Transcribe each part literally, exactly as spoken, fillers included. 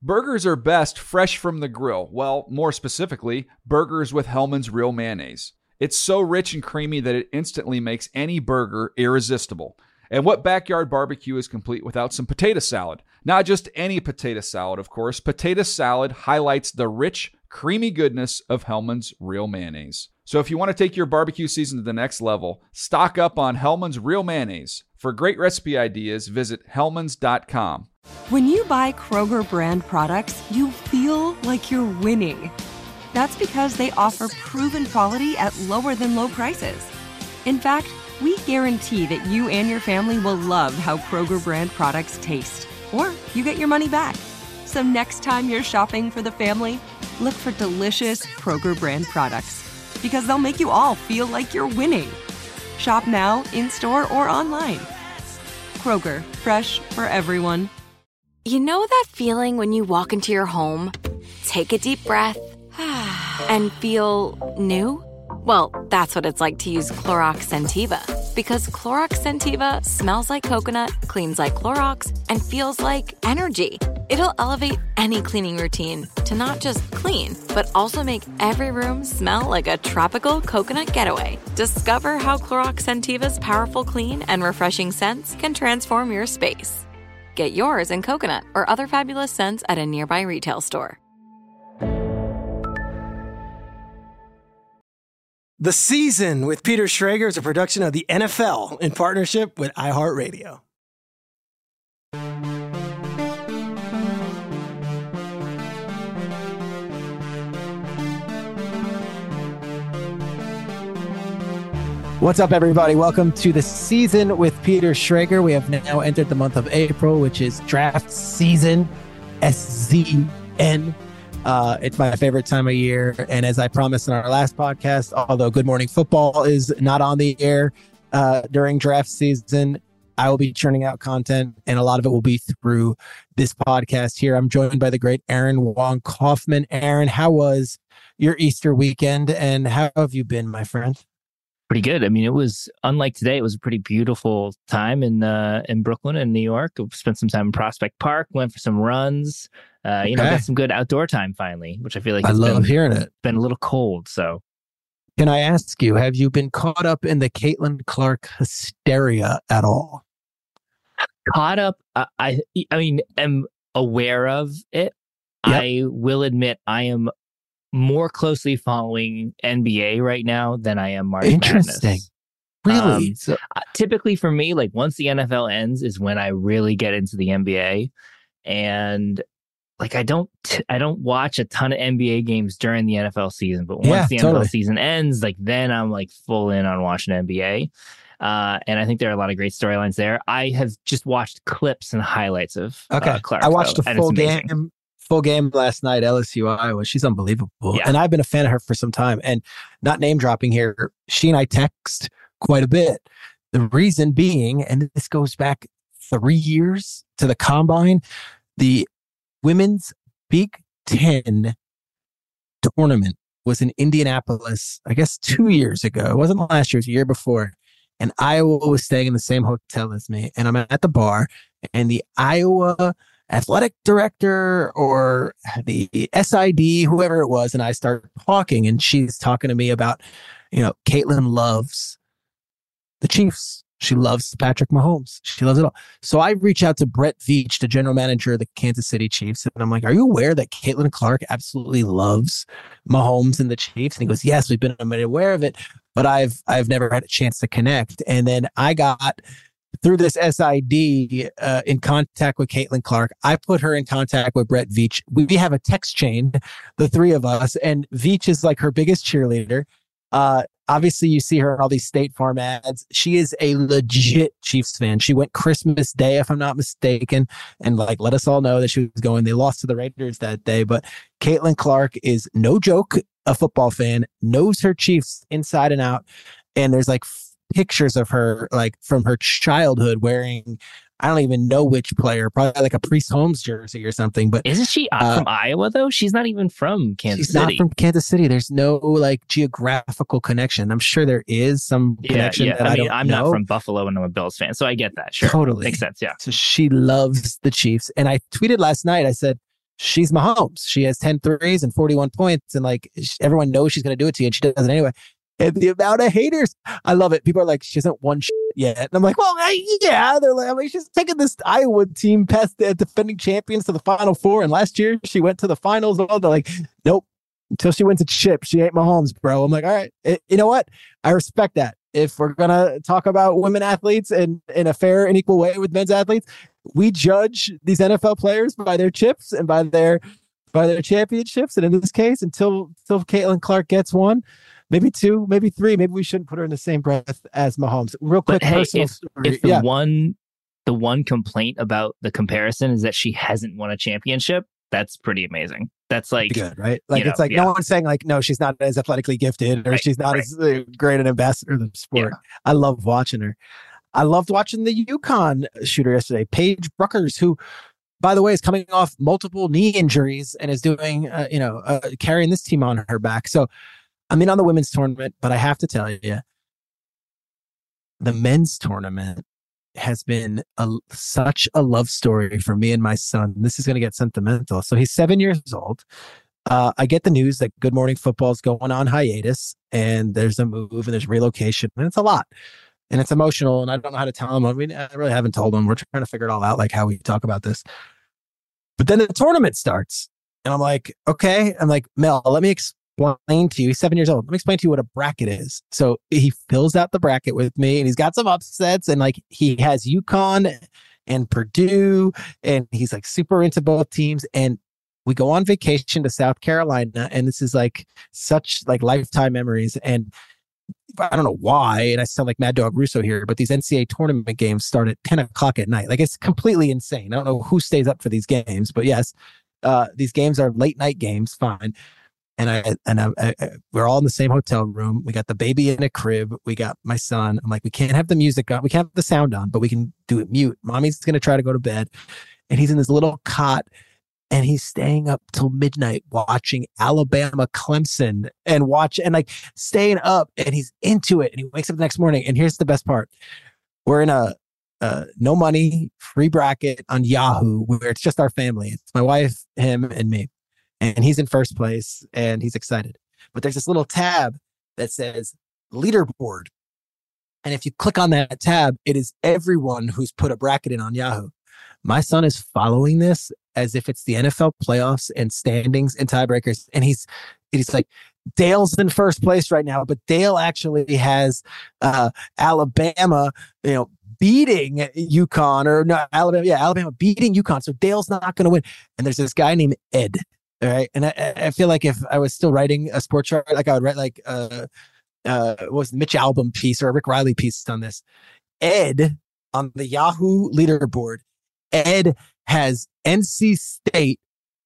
Burgers are best fresh from the grill. Well, more specifically, burgers with Hellmann's Real Mayonnaise. It's so rich and creamy that it instantly makes any burger irresistible. And what backyard barbecue is complete without some potato salad? Not just any potato salad, of course. Potato salad highlights the rich, creamy goodness of Hellmann's Real Mayonnaise. So if you want to take your barbecue season to the next level, stock up on Hellmann's Real Mayonnaise. For great recipe ideas, visit hellmanns dot com. When you buy Kroger brand products, you feel like you're winning. That's because they offer proven quality at lower than low prices. In fact, we guarantee that you and your family will love how Kroger brand products taste, or you get your money back. So next time you're shopping for the family, look for delicious Kroger brand products, because they'll make you all feel like you're winning. Shop now, in-store, or online. Kroger, fresh for everyone. You know that feeling when you walk into your home, take a deep breath, and feel new? Well, that's what it's like to use Clorox Scentiva. Because Clorox Scentiva smells like coconut, cleans like Clorox, and feels like energy. It'll elevate any cleaning routine to not just clean, but also make every room smell like a tropical coconut getaway. Discover how Clorox Scentiva's powerful clean and refreshing scents can transform your space. Get yours in coconut or other fabulous scents at a nearby retail store. The Season with Peter Schrager is a production of the N F L in partnership with iHeartRadio. What's up, everybody? Welcome to The Season with Peter Schrager. We have now entered the month of April, which is draft season, S Z N. Uh, it's my favorite time of year. And as I promised in our last podcast, although Good Morning Football is not on the air uh, during draft season, I will be churning out content, and a lot of it will be through this podcast here. I'm joined by the great Aaron Wong Kaufman. Aaron, how was your Easter weekend, and how have you been, my friend? Pretty good. I mean, it was, unlike today, it was a pretty beautiful time in uh, in Brooklyn and New York. I spent some time in Prospect Park, went for some runs. Uh, you okay. know, got some good outdoor time finally, which I feel like I love been, hearing it. Been a little cold, so. Can I ask you, have you been caught up in the Caitlin Clark hysteria at all? Caught up? I, I, I mean, am aware of it. Yep. I will admit I am more closely following N B A right now than I am March Interesting. Madness. Really? Um, so, uh, typically for me, like once the N F L ends is when I really get into the N B A. And like I don't t- I don't watch a ton of N B A games during the N F L season, but once yeah, the totally. N F L season ends, like then I'm like full in on watching N B A. Uh, and I think there are a lot of great storylines there. I have just watched clips and highlights of okay. uh, Clark. I watched though, a full game. Full game last night, L S U Iowa. She's unbelievable. Yeah. And I've been a fan of her for some time. And not name dropping here, she and I text quite a bit. The reason being, and this goes back three years to the combine, the women's Big Ten tournament was in Indianapolis, I guess two years ago. It wasn't last year, it was the year before. And Iowa was staying in the same hotel as me. And I'm at the bar, and the Iowa athletic director or the S I D, whoever it was, and I start talking, and she's talking to me about, you know, Caitlin loves the Chiefs. She loves Patrick Mahomes. She loves it all. So I reach out to Brett Veach, the general manager of the Kansas City Chiefs, and I'm like, are you aware that Caitlin Clark absolutely loves Mahomes and the Chiefs? And he goes, yes, we've been aware of it, but I've I've never had a chance to connect. And then I got through this S I D uh, in contact with Caitlin Clark. I put her in contact with Brett Veach. We, we have a text chain, the three of us, and Veach is like her biggest cheerleader. Uh, obviously, you see her in all these State Farm ads. She is a legit Chiefs fan. She went Christmas Day, if I'm not mistaken, and like let us all know that she was going. They lost to the Raiders that day, but Caitlin Clark is no joke a football fan, knows her Chiefs inside and out, and there's like pictures of her like from her childhood wearing, I don't even know which player, probably like a Priest Holmes jersey or something. But isn't she uh, from Iowa though? She's not even from Kansas she's City. She's not from Kansas City. There's no like geographical connection. I'm sure there is some yeah, connection. Yeah, that I, I mean, don't I'm know. not from Buffalo and I'm a Bills fan, so I get that. Sure, totally makes sense. Yeah. So she loves the Chiefs, and I tweeted last night. I said, she's Mahomes. She has ten threes and forty-one points, and like everyone knows she's going to do it to you, and she does it anyway. And the amount of haters, I love it. People are like, she hasn't won shit yet. And I'm like, well, I, yeah. They're like, I mean, she's taking this Iowa team past the defending champions to the Final Four. And last year she went to the finals. They're like, nope. Until she wins a chip, she ain't Mahomes, bro. I'm like, all right. It, you know what? I respect that. If we're going to talk about women athletes and in a fair and equal way with men's athletes, we judge these N F L players by their chips and by their by their championships. And in this case, until, until Caitlin Clark gets one, maybe two, maybe three. Maybe we shouldn't put her in the same breath as Mahomes. Real quick, but hey, personal if, story. if the yeah. one the one complaint about the comparison is that she hasn't won a championship, that's pretty amazing. That's like good, right? Like it's know, like yeah. no one's saying like no, she's not as athletically gifted or right, she's not right. as uh, great an ambassador of the sport. Yeah. I love watching her. I loved watching the UConn shooter yesterday, Paige Bruckers, who, by the way, is coming off multiple knee injuries and is doing, uh, you know, uh, carrying this team on her back. So I'm in on the women's tournament, but I have to tell you, the men's tournament has been a, such a love story for me and my son. This is going to get sentimental. So he's seven years old. Uh, I get the news that Good Morning Football is going on hiatus and there's a move and there's relocation and it's a lot and it's emotional and I don't know how to tell him. I mean, I really haven't told him. We're trying to figure it all out, like how we talk about this. But then the tournament starts and I'm like, okay. I'm like, Mel, let me explain to you. He's seven years old. Let me explain to you what a bracket is. So he fills out the bracket with me and he's got some upsets and like he has UConn and Purdue and he's like super into both teams. And we go on vacation to South Carolina and this is like such like lifetime memories. And I don't know why, and I sound like Mad Dog Russo here, but these N C A A tournament games start at ten o'clock at night. Like it's completely insane. I don't know who stays up for these games, but yes, uh, these games are late night games. Fine. And I, and I, I, we're all in the same hotel room. We got the baby in a crib. We got my son. I'm like, we can't have the music on. We can't have the sound on, but we can do it mute. Mommy's going to try to go to bed. And he's in this little cot and he's staying up till midnight watching Alabama Clemson and watch and like staying up and he's into it. And he wakes up the next morning. And here's the best part. We're in a, uh, no money, free bracket on Yahoo where it's just our family. It's my wife, him, and me. And he's in first place and he's excited. But there's this little tab that says leaderboard. And if you click on that tab, it is everyone who's put a bracket in on Yahoo. My son is following this as if it's the N F L playoffs and standings and tiebreakers. And he's he's like, Dale's in first place right now, but Dale actually has uh, Alabama, you know, beating UConn or no, Alabama. Yeah, Alabama beating UConn. So Dale's not going to win. And there's this guy named Ed. All right. And I, I feel like if I was still writing a sports chart, like I would write like uh, uh, what was the Mitch Albom piece or a Rick Riley piece on this. Ed on the Yahoo leaderboard, Ed has N C State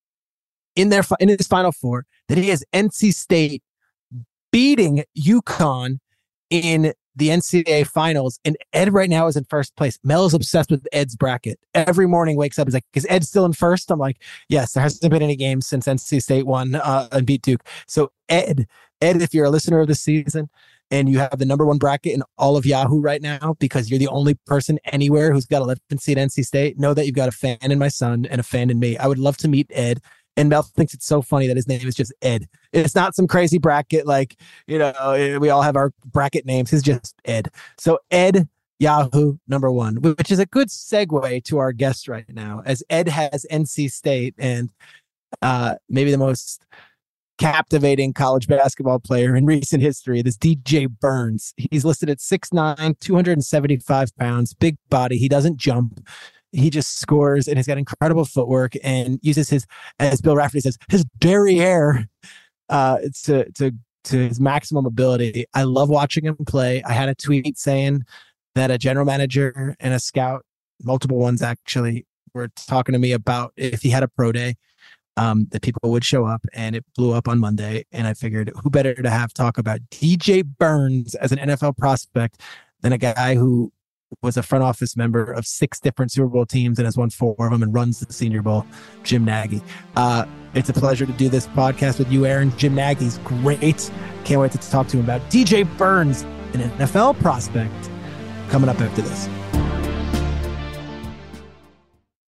in their in his Final Four. That he has N C State beating UConn in the N C double A finals, and Ed right now is in first place. Mel is obsessed with Ed's bracket. Every morning wakes up, he's like, is Ed still in first? I'm like, yes, there hasn't been any games since N C State won uh, and beat Duke. So Ed, Ed, if you're a listener of the season and you have the number one bracket in all of Yahoo right now because you're the only person anywhere who's got eleven seed N C State, know that you've got a fan in my son and a fan in me. I would love to meet Ed. And Mel thinks it's so funny that his name is just Ed. It's not some crazy bracket like, you know, we all have our bracket names. It's just Ed. So Ed, Yahoo, number one, which is a good segue to our guest right now, as Ed has N C State and uh, maybe the most captivating college basketball player in recent history, this D J Burns. He's listed at six nine, two hundred seventy-five pounds, big body. He doesn't jump. He just scores and he's got incredible footwork and uses his, as Bill Rafferty says, his derriere uh, to, to, to his maximum ability. I love watching him play. I had a tweet saying that a general manager and a scout, multiple ones actually, were talking to me about if he had a pro day, um, that people would show up, and it blew up on Monday. And I figured who better to have talk about D J Burns as an N F L prospect than a guy who was a front office member of six different Super Bowl teams and has won four of them and runs the Senior Bowl, Jim Nagy. Uh, it's a pleasure to do this podcast with you, Aaron. Jim Nagy's great. Can't wait to talk to him about D J Burns, an N F L prospect, coming up after this.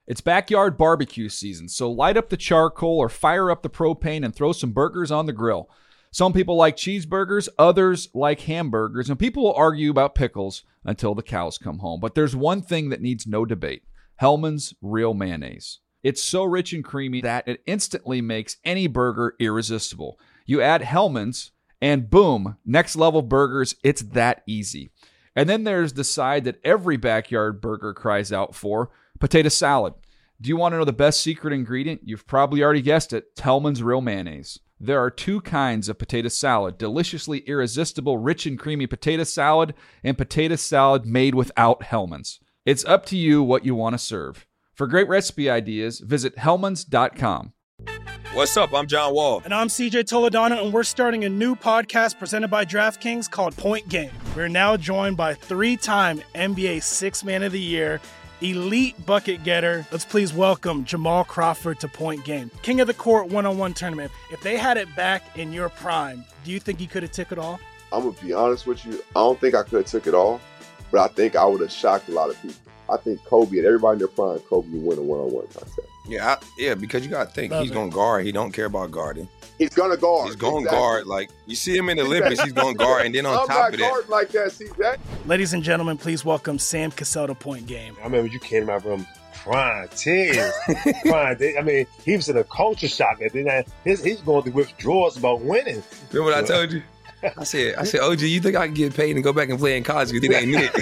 It's backyard barbecue season, so light up the charcoal or fire up the propane and throw some burgers on the grill. Some people like cheeseburgers, others like hamburgers, and people will argue about pickles until the cows come home. But there's one thing that needs no debate: Hellmann's Real Mayonnaise. It's so rich and creamy that it instantly makes any burger irresistible. You add Hellmann's, and boom, next level burgers. It's that easy. And then there's the side that every backyard burger cries out for: potato salad. Do you want to know the best secret ingredient? You've probably already guessed it: Hellmann's Real Mayonnaise. There are two kinds of potato salad: deliciously irresistible, rich and creamy potato salad, and potato salad made without Hellmann's. It's up to you what you want to serve. For great recipe ideas, visit hellmanns dot com. What's up? I'm John Wall. And I'm C J Toledano, and we're starting a new podcast presented by DraftKings called Point Game. We're now joined by three-time N B A Sixth Man of the Year, elite bucket getter. Let's please welcome Jamal Crawford to Point Game. King of the Court one-on-one tournament. If they had it back in your prime, do you think you could have took it all? I'm going to be honest with you. I don't think I could have took it all, but I think I would have shocked a lot of people. I think Kobe and everybody in their prime, Kobe would win a one-on-one contest. Yeah, I, yeah, because you got to think, Love he's going to guard. He don't care about guarding. He's going to guard. He's going to exactly. guard. Like, you see him in the Olympics, he's going to guard. And then on I'm top of that. I'm not guarding like that, C J. Ladies and gentlemen, please welcome Sam Cassell to Point Game. I remember you came out from crying, tears, crying. I mean, he was in a culture shock. And then his, he's going through withdrawals about winning. Remember what I told you? I said, I said, O G, you think I can get paid and go back and play in college? You think I ain't it?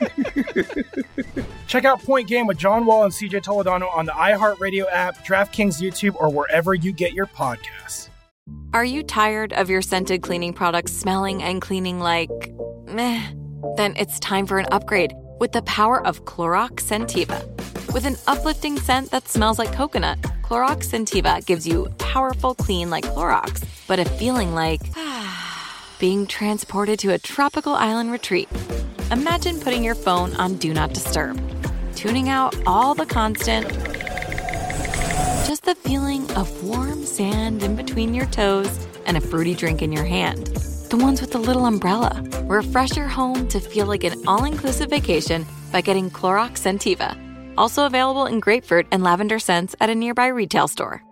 Check out Point Game with John Wall and C J Toledano on the iHeartRadio app, DraftKings YouTube, or wherever you get your podcasts. Are you tired of your scented cleaning products smelling and cleaning like meh? Then it's time for an upgrade with the power of Clorox Scentiva. With an uplifting scent that smells like coconut, Clorox Scentiva gives you powerful clean like Clorox, but a feeling like being transported to a tropical island retreat. Imagine putting your phone on Do Not Disturb, tuning out all the constant, just the feeling of warm sand in between your toes and a fruity drink in your hand. The ones with the little umbrella. Refresh your home to feel like an all-inclusive vacation by getting Clorox Scentiva. Also available in grapefruit and lavender scents at a nearby retail store.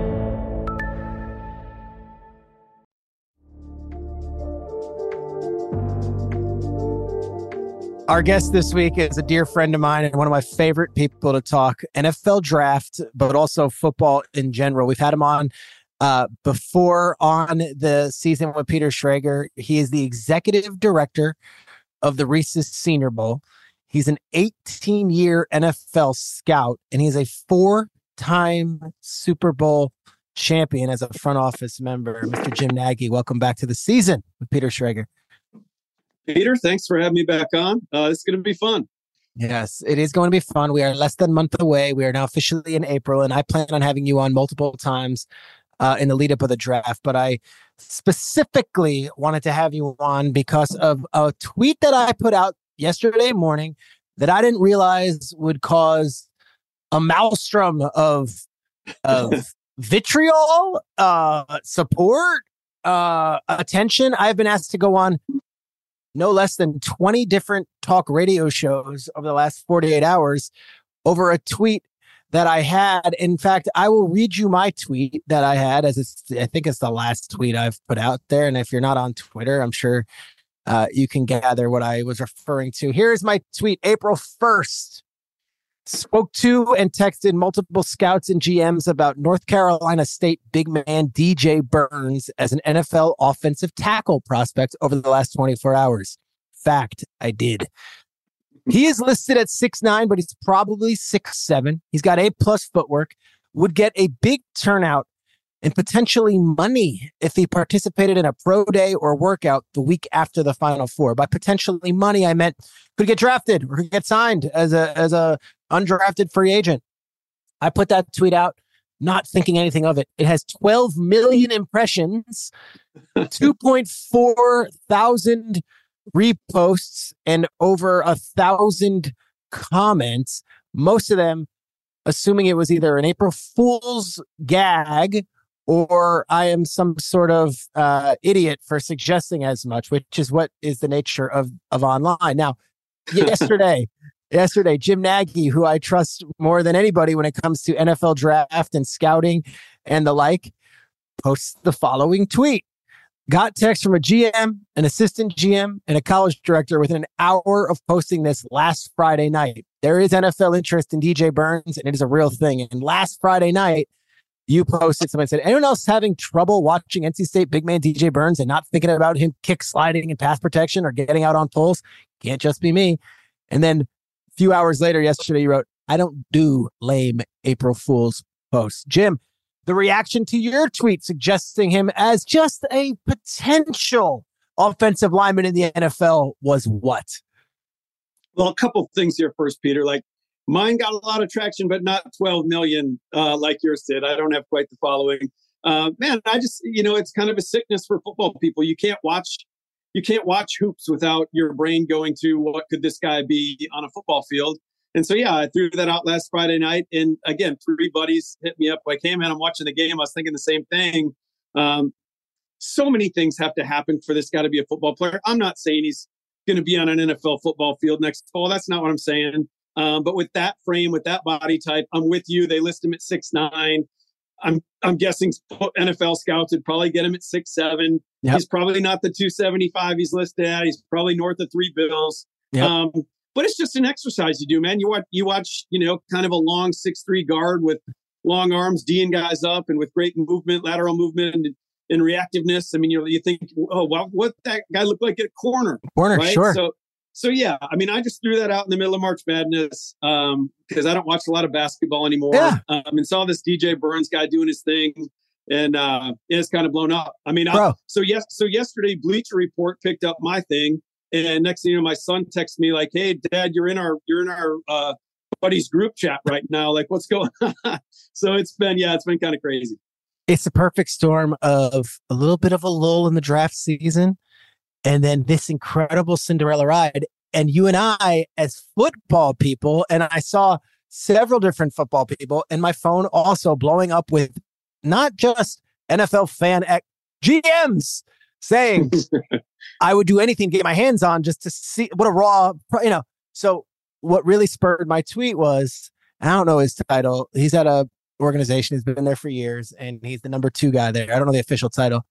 Our guest this week is a dear friend of mine and one of my favorite people to talk N F L draft, but also football in general. We've had him on uh, before on the season with Peter Schrager. He is the executive director of the Reese's Senior Bowl. He's an eighteen-year N F L scout, and he's a four-time Super Bowl champion as a front office member. Mister Jim Nagy, welcome back to the season with Peter Schrager. Peter, thanks for having me back on. Uh, it's going to be fun. Yes, it is going to be fun. We are less than a month away. We are now officially in April, and I plan on having you on multiple times uh, in the lead up of the draft. But I specifically wanted to have you on because of a tweet that I put out yesterday morning that I didn't realize would cause a maelstrom of, of vitriol, uh, support, uh, attention. I've been asked to go on no less than twenty different talk radio shows over the last forty-eight hours over a tweet that I had. In fact, I will read you my tweet that I had, as it's, I think it's the last tweet I've put out there. And if you're not on Twitter, I'm sure uh, you can gather what I was referring to. Here's my tweet, April first. Spoke to and texted multiple scouts and G Ms about North Carolina State big man D J Burns as an N F L offensive tackle prospect over the last twenty-four hours. Fact, I did. He is listed at six nine, but he's probably six seven. He's got A-plus footwork, would get a big turnout and potentially money if he participated in a pro day or workout the week after the Final Four. By potentially money, I meant could get drafted or could get signed as a as a undrafted free agent. I put that tweet out, not thinking anything of it. It has twelve million impressions, two point four thousand reposts, and over a thousand comments. Most of them assuming it was either an April Fool's gag or I am some sort of uh, idiot for suggesting as much, which is what is the nature of, of online. Now, yesterday, yesterday, Jim Nagy, who I trust more than anybody when it comes to N F L draft and scouting and the like, posts the following tweet. Got text from a G M, an assistant G M, and a college director within an hour of posting this last Friday night. There is N F L interest in D J Burns, and it is a real thing. And last Friday night, you posted, somebody said, anyone else having trouble watching N C State big man D J Burns and not thinking about him kick sliding and pass protection or getting out on pulls? Can't just be me. And then a few hours later, yesterday, you wrote, I don't do lame April Fool's posts. Jim, the reaction to your tweet suggesting him as just a potential offensive lineman in the N F L was what? Well, a couple things here first, Peter. Like, mine got a lot of traction, but not twelve million uh, like yours did. I don't have quite the following. Uh, man, I just, you know, it's kind of a sickness for football people. You can't watch, you can't watch hoops without your brain going to what could this guy be on a football field. And so, yeah, I threw that out last Friday night. And again, three buddies hit me up like, hey, man, I'm watching the game. I was thinking the same thing. Um, so many things have to happen for this guy to be a football player. I'm not saying he's going to be on an N F L football field next fall. That's not what I'm saying. Um, but with that frame, with that body type, I'm with you. They list him at six nine. I'm I'm guessing N F L scouts would probably get him at six seven. Yep. He's probably not the two seventy-five he's listed at. He's probably north of three bills. Yep. Um, but it's just an exercise you do, man. You watch, you watch, you know, kind of a long six three guard with long arms, D'ing guys up, and with great movement, lateral movement, and, and reactiveness. I mean, you you think, oh, well, what that guy look like at corner? Corner, right? sure. So, so yeah, I mean, I just threw that out in the middle of March Madness um, because I don't watch a lot of basketball anymore. Yeah. Um, and saw this D J Burns guy doing his thing, and uh, it's kind of blown up. I mean, I, so yes, so yesterday, Bleacher Report picked up my thing. And next thing you know, my son texts me like, "Hey, Dad, you're in our you're in our uh, buddies group chat right now. Like, what's going on?" So it's been yeah, it's been kind of crazy. It's a perfect storm of a little bit of a lull in the draft season, and then this incredible Cinderella ride. And you and I, as football people, and I saw several different football people, and my phone also blowing up with not just N F L fan ec- G Ms saying. I would do anything to get my hands on just to see what a raw, you know. So what really spurred my tweet was, I don't know his title. He's at a organization. He's been there for years, and he's the number two guy there. I don't know the official title.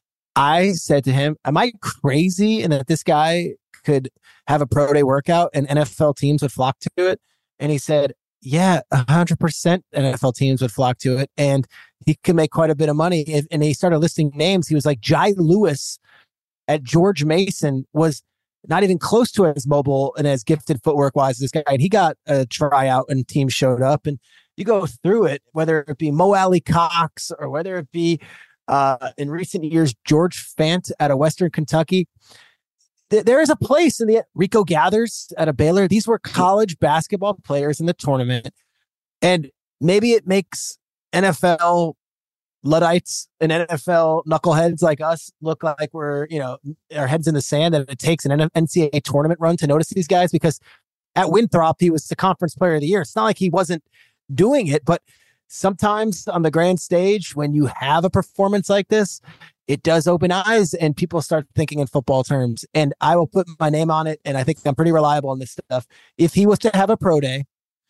I said to him, am I crazy and that this guy could have a pro day workout and N F L teams would flock to it? And he said, yeah, one hundred percent N F L teams would flock to it. And he could make quite a bit of money. If, and he started listing names. He was like, Jai Lewis at George Mason was not even close to as mobile and as gifted footwork wise as this guy. And he got a tryout and teams showed up. And you go through it, whether it be Mo Alley Cox or whether it be uh, in recent years, George Fant out of Western Kentucky. Th- there is a place in the Rico Gathers at a Baylor. These were college basketball players in the tournament. And maybe it makes N F L Luddites and N F L knuckleheads like us look like we're, you know, our heads in the sand, and it takes an N C double A tournament run to notice these guys, because at Winthrop, he was the conference player of the year. It's not like he wasn't doing it, but sometimes on the grand stage, when you have a performance like this, it does open eyes and people start thinking in football terms. And I will put my name on it. And I think I'm pretty reliable on this stuff. If he was to have a pro day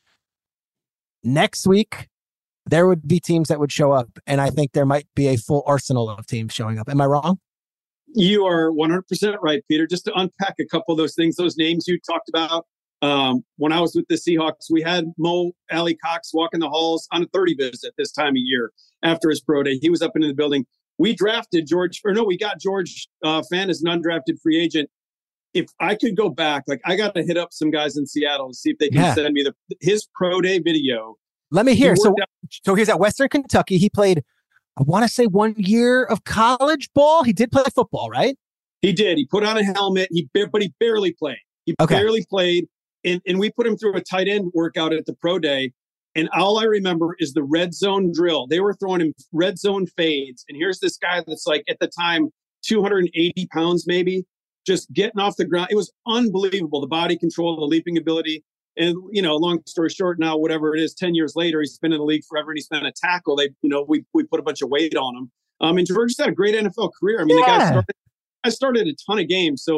next week, there would be teams that would show up. And I think there might be a full arsenal of teams showing up. Am I wrong? You are one hundred percent right, Peter. Just to unpack a couple of those things, those names you talked about. Um, when I was with the Seahawks, we had Mo Alley Cox walking the halls on a thirty visit this time of year after his pro day. He was up into the building. We drafted George, or no, we got George uh, Fant as an undrafted free agent. If I could go back, like I got to hit up some guys in Seattle and see if they can yeah. send me the his pro day video. Let me hear. So, out- so he's at Western Kentucky. He played, I want to say, one year of college ball. He did play football, right? He did. He put on a helmet. He but he barely played. He okay. barely played. And and we put him through a tight end workout at the pro day. And all I remember is the red zone drill. They were throwing him red zone fades. And here's this guy that's like, at the time, two hundred eighty pounds maybe, just getting off the ground. It was unbelievable. The body control, the leaping ability. And, you know, long story short, now, whatever it is, ten years later, he's been in the league forever and he's been a tackle. They, you know, we we put a bunch of weight on him. Um, and George just had a great N F L career. I mean, yeah. the guy started, I started a ton of games. So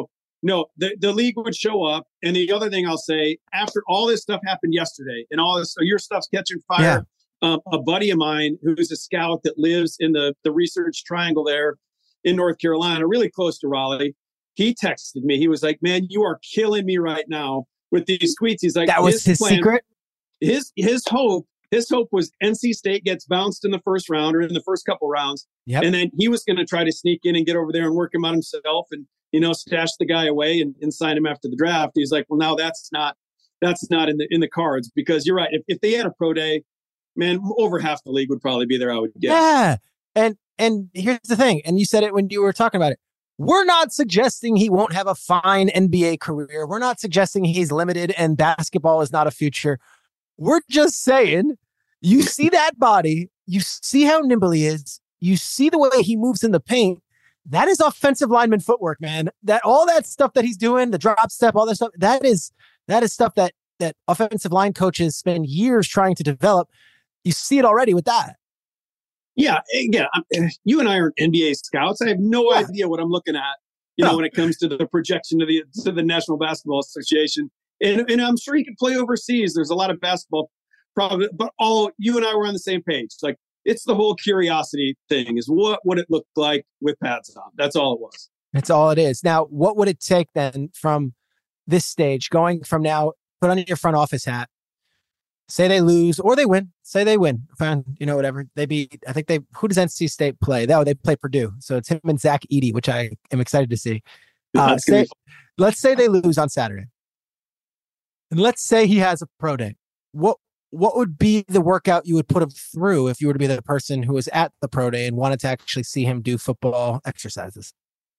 no, the, the league would show up. And the other thing I'll say, after all this stuff happened yesterday and all this, so your stuff's catching fire. Yeah. Um, a buddy of mine who's a scout that lives in the, the Research Triangle there in North Carolina, really close to Raleigh, he texted me. He was like, man, you are killing me right now with these tweets. He's like, that was his, his plan, secret. His, his hope, his hope was N C State gets bounced in the first round or in the first couple rounds. Yep. And then he was going to try to sneak in and get over there and work him out himself and, you know, stash the guy away and, and sign him after the draft. He's like, well, now that's not, that's not in the, in the cards, because you're right. If, if they had a pro day, man, over half the league would probably be there, I would guess. Yeah. And, and here's the thing. And you said it when you were talking about it. We're not suggesting he won't have a fine N B A career. We're not suggesting he's limited and basketball is not a future. We're just saying, you see that body, you see how nimble he is, you see the way he moves in the paint. That is offensive lineman footwork, man. That all that stuff that he's doing, the drop step, all that stuff, that is that is stuff that that offensive line coaches spend years trying to develop. You see it already with that. Yeah, again, I'm, you and I are N B A scouts. I have no yeah. idea what I'm looking at, you no. know, when it comes to the projection of the to the National Basketball Association. And and I'm sure he could play overseas. There's a lot of basketball probably, but all you and I were on the same page. It's like, it's the whole curiosity thing, is what would it look like with pads on? That's all it was. That's all it is. Now, what would it take then from this stage, going from now, put on your front office hat, say they lose or they win, say they win, fine, you know, whatever. They beat, I think they, who does N C State play? No, they play Purdue. So it's him and Zach Edey, which I am excited to see. Uh, say, let's say they lose on Saturday. And let's say he has a pro day. What what would be the workout you would put him through if you were to be the person who was at the pro day and wanted to actually see him do football exercises?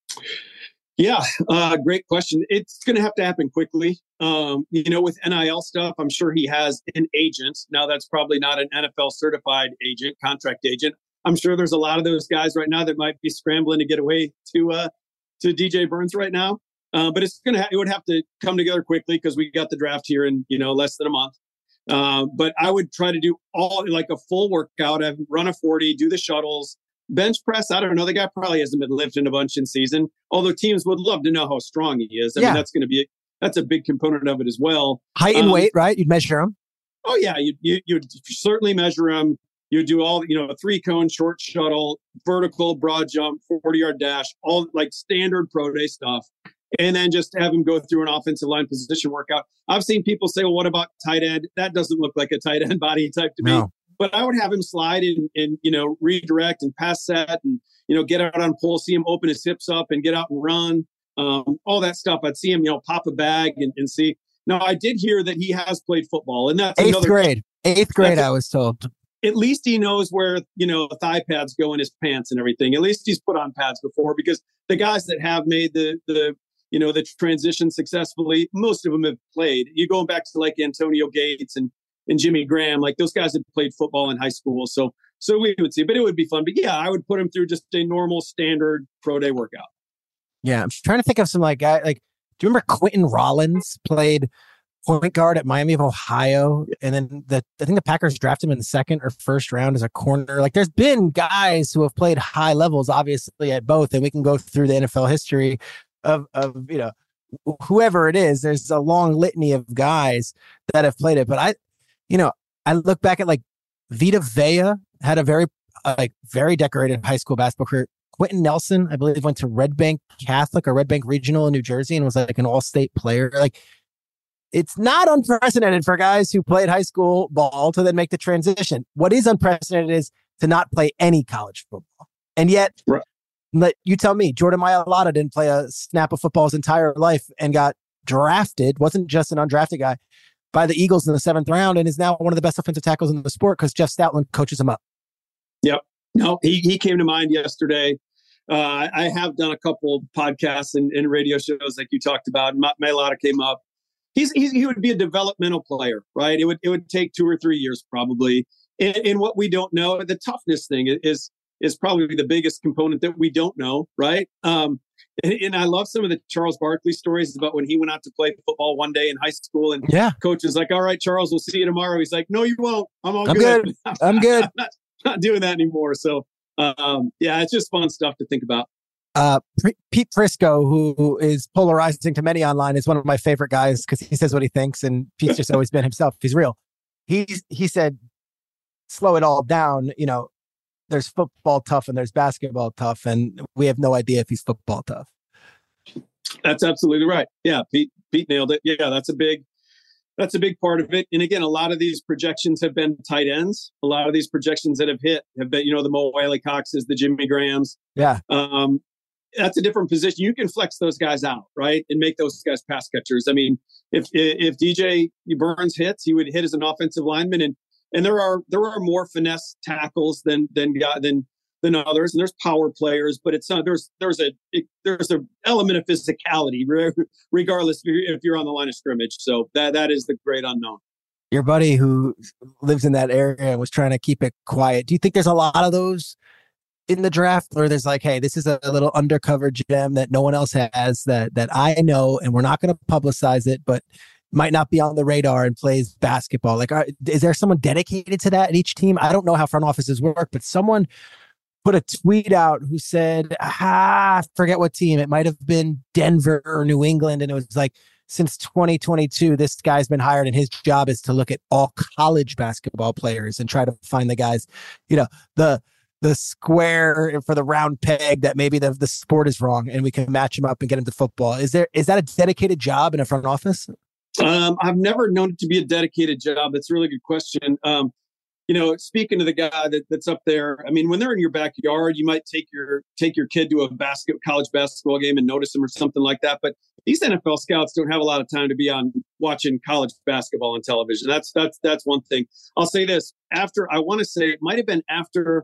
Yeah, uh, great question. It's going to have to happen quickly. Um, you know, with N I L stuff, I'm sure he has an agent. Now, that's probably not an N F L certified agent, contract agent. I'm sure there's a lot of those guys right now that might be scrambling to get away to uh, to D J Burns right now. Uh, but it's gonna ha- it would have to come together quickly because we got the draft here in, you know, less than a month. Uh, but I would try to do all like a full workout, I've run a forty, do the shuttles, bench press. I don't know. The guy probably hasn't been lifting a bunch in season, although teams would love to know how strong he is. I yeah. mean, that's going to be, a, that's a big component of it as well. Height and um, weight, right? You'd measure him. Oh yeah. You, you, you'd certainly measure him. You do all, you know, a three cone, short shuttle, vertical, broad jump, forty yard dash, all like standard pro day stuff. And then just have him go through an offensive line position workout. I've seen people say, well, what about tight end? That doesn't look like a tight end body type to no. me. But I would have him slide and, and, you know, redirect and pass set and, you know, get out on pull, see him open his hips up and get out and run. Um, all that stuff. I'd see him, you know, pop a bag and, and see. Now, I did hear that he has played football. And that's eighth another grade. Eighth grade, I was told. At least he knows where, you know, thigh pads go in his pants and everything. At least he's put on pads before, because the guys that have made the the you know, the transition successfully, most of them have played. You're going back to like Antonio Gates and, and Jimmy Graham, like those guys had played football in high school. So, so we would see, but it would be fun. But yeah, I would put him through just a normal standard pro day workout. Yeah. I'm trying to think of some like guy, like, do you remember Quentin Rollins played point guard at Miami of Ohio? And then the, I think the Packers drafted him in the second or first round as a corner. Like there's been guys who have played high levels, obviously at both, and we can go through the N F L history Of, of, you know, whoever it is. There's a long litany of guys that have played it. But I, you know, I look back at like Vita Vea had a very, uh, like very decorated high school basketball career. Quentin Nelson, I believe, went to Red Bank Catholic or Red Bank Regional in New Jersey and was like an all-state player. Like, it's not unprecedented for guys who played high school ball to then make the transition. What is unprecedented is to not play any college football. And yet, right. Let you tell me, Jordan Mailata didn't play a snap of football his entire life and got drafted, wasn't just an undrafted guy, by the Eagles in the seventh round, and is now one of the best offensive tackles in the sport because Jeff Stoutland coaches him up. Yep. No, he, he came to mind yesterday. Uh, I have done a couple podcasts and, and radio shows like you talked about. Mailata came up. He's, he's he would be a developmental player, right? It would it would take two or three years probably. And, and what we don't know, the toughness thing is. is probably the biggest component that we don't know, right? Um, and, and I love some of the Charles Barkley stories about when he went out to play football one day in high school, and yeah. coach was like, all right, Charles, we'll see you tomorrow. He's like, no, you won't. I'm all I'm good. good. I'm good. I'm not, not doing that anymore. So, um, yeah, it's just fun stuff to think about. Uh, P- Pete Prisco, who, who is polarizing to many online, is one of my favorite guys because he says what he thinks, and Pete's just always been himself. He's real. He's he said, slow it all down. You know, there's football tough and there's basketball tough, and we have no idea if he's football tough. That's absolutely right. Yeah, Pete Pete nailed it. Yeah, that's a big that's a big part of it. And again, a lot of these projections have been tight ends. A lot of these projections that have hit have been, you know, the Mo Wiley Coxes, the Jimmy Grahams. Yeah. Um, that's a different position. You can flex those guys out, right, and make those guys pass catchers. I mean, if if D J Burns hits, he would hit as an offensive lineman, and and there are there are more finesse tackles than than than than others, and there's power players, but it's not, there's there's a it, there's an element of physicality, regardless if you're, if you're on the line of scrimmage. So that that is the great unknown. Your buddy who lives in that area was trying to keep it quiet. Do you think there's a lot of those in the draft, or there's like, hey, this is a little undercover gem that no one else has that that I know, and we're not going to publicize it, but might not be on the radar and plays basketball? Like, are, is there someone dedicated to that at each team? I don't know how front offices work, but someone put a tweet out who said, ah, I forget what team. It might have been Denver or New England. And it was like, since twenty twenty-two, this guy's been hired and his job is to look at all college basketball players and try to find the guys, you know, the the square for the round peg that maybe the, the sport is wrong and we can match him up and get him to football. Is there, is that a dedicated job in a front office? Um, I've never known it to be a dedicated job. That's a really good question. Um, you know, speaking to the guy that, that's up there, I mean, when they're in your backyard, you might take your take your kid to a basket college basketball game and notice them or something like that. But these N F L scouts don't have a lot of time to be on watching college basketball on television. That's that's that's one thing. I'll say this: after I want to say it might have been after,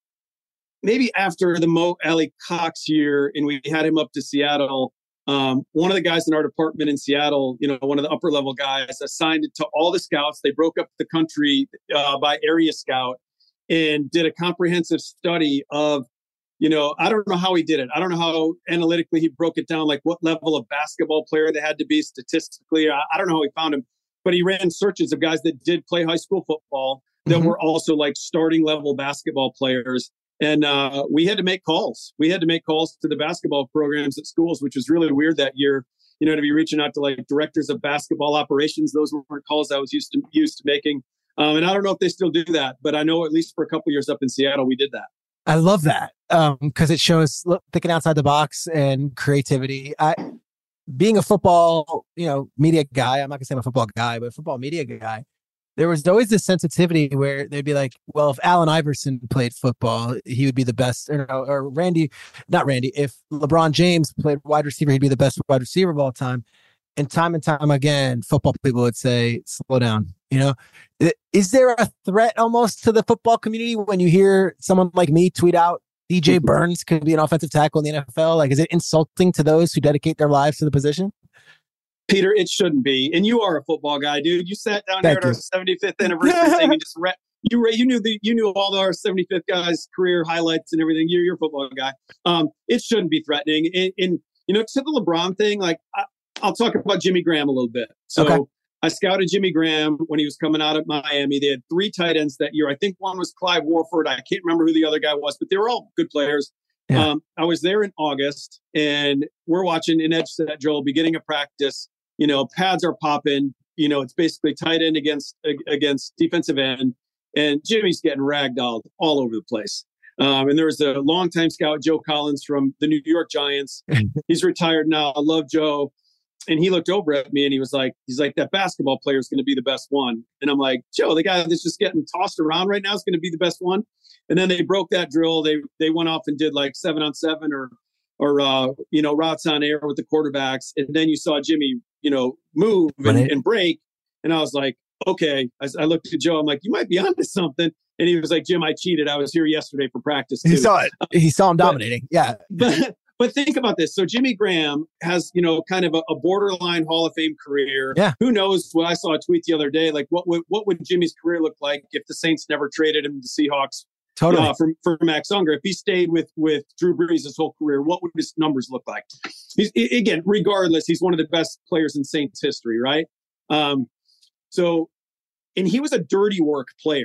maybe after the Mo Alley Cox year, and we had him up to Seattle. Um, one of the guys in our department in Seattle, you know, one of the upper level guys, assigned it to all the scouts. They broke up the country uh, by area scout and did a comprehensive study of, you know, I don't know how he did it. I don't know how analytically he broke it down, like what level of basketball player they had to be statistically. I, I don't know how he found him, but he ran searches of guys that did play high school football that mm-hmm. were also like starting level basketball players. And uh, we had to make calls. We had to make calls to the basketball programs at schools, which was really weird that year, you know, to be reaching out to like directors of basketball operations. Those weren't calls I was used to used to making. Um, and I don't know if they still do that, but I know at least for a couple years up in Seattle, we did that. I love that because um, it shows look, thinking outside the box and creativity. I, being a football, you know, media guy, I'm not gonna say I'm a football guy, but a football media guy. There was always this sensitivity where they'd be like, well, if Allen Iverson played football, he would be the best. Or, or Randy, not Randy, if LeBron James played wide receiver, he'd be the best wide receiver of all time. And time and time again, football people would say, slow down. You know, is there a threat almost to the football community when you hear someone like me tweet out D J Burns could be an offensive tackle in the N F L? Like, is it insulting to those who dedicate their lives to the position? Peter, it shouldn't be. And you are a football guy, dude. You sat down Thank here at you. Our seventy-fifth anniversary thing and just re- you re- you knew the you knew all our seventy-fifth guys' career highlights and everything. You're you're a football guy. Um, it shouldn't be threatening. And, and you know, to the LeBron thing, like I, I'll talk about Jimmy Graham a little bit. So okay. I scouted Jimmy Graham when he was coming out of Miami. They had three tight ends that year. I think one was Clive Warford. I can't remember who the other guy was, but they were all good players. Yeah. Um, I was there in August, and we're watching an edge set drill, beginning of practice. You know, pads are popping. You know, it's basically tight end against against defensive end, and Jimmy's getting ragdolled all over the place. Um, and there was a longtime scout, Joe Collins from the New York Giants. He's retired now. I love Joe. And he looked over at me and he was like, he's like, that basketball player is going to be the best one. And I'm like, Joe, the guy that's just getting tossed around right now is going to be the best one. And then they broke that drill. They they went off and did like seven on seven or, or uh, you know, routes on air with the quarterbacks. And then you saw Jimmy, you know, move and, and break. And I was like, okay. I, I looked at Joe. I'm like, you might be onto something. And he was like, Jim, I cheated. I was here yesterday for practice too. He saw it. He saw him dominating. But, yeah. But, but think about this. So Jimmy Graham has, you know, kind of a, a borderline Hall of Fame career. Yeah. Who knows? Well, I saw a tweet the other day. Like, what would what would Jimmy's career look like if the Saints never traded him to Seahawks? Totally. Uh, for, for Max Unger. If he stayed with with Drew Brees his whole career, what would his numbers look like? He's, again, regardless, he's one of the best players in Saints history, right? Um, so, and he was a dirty work player.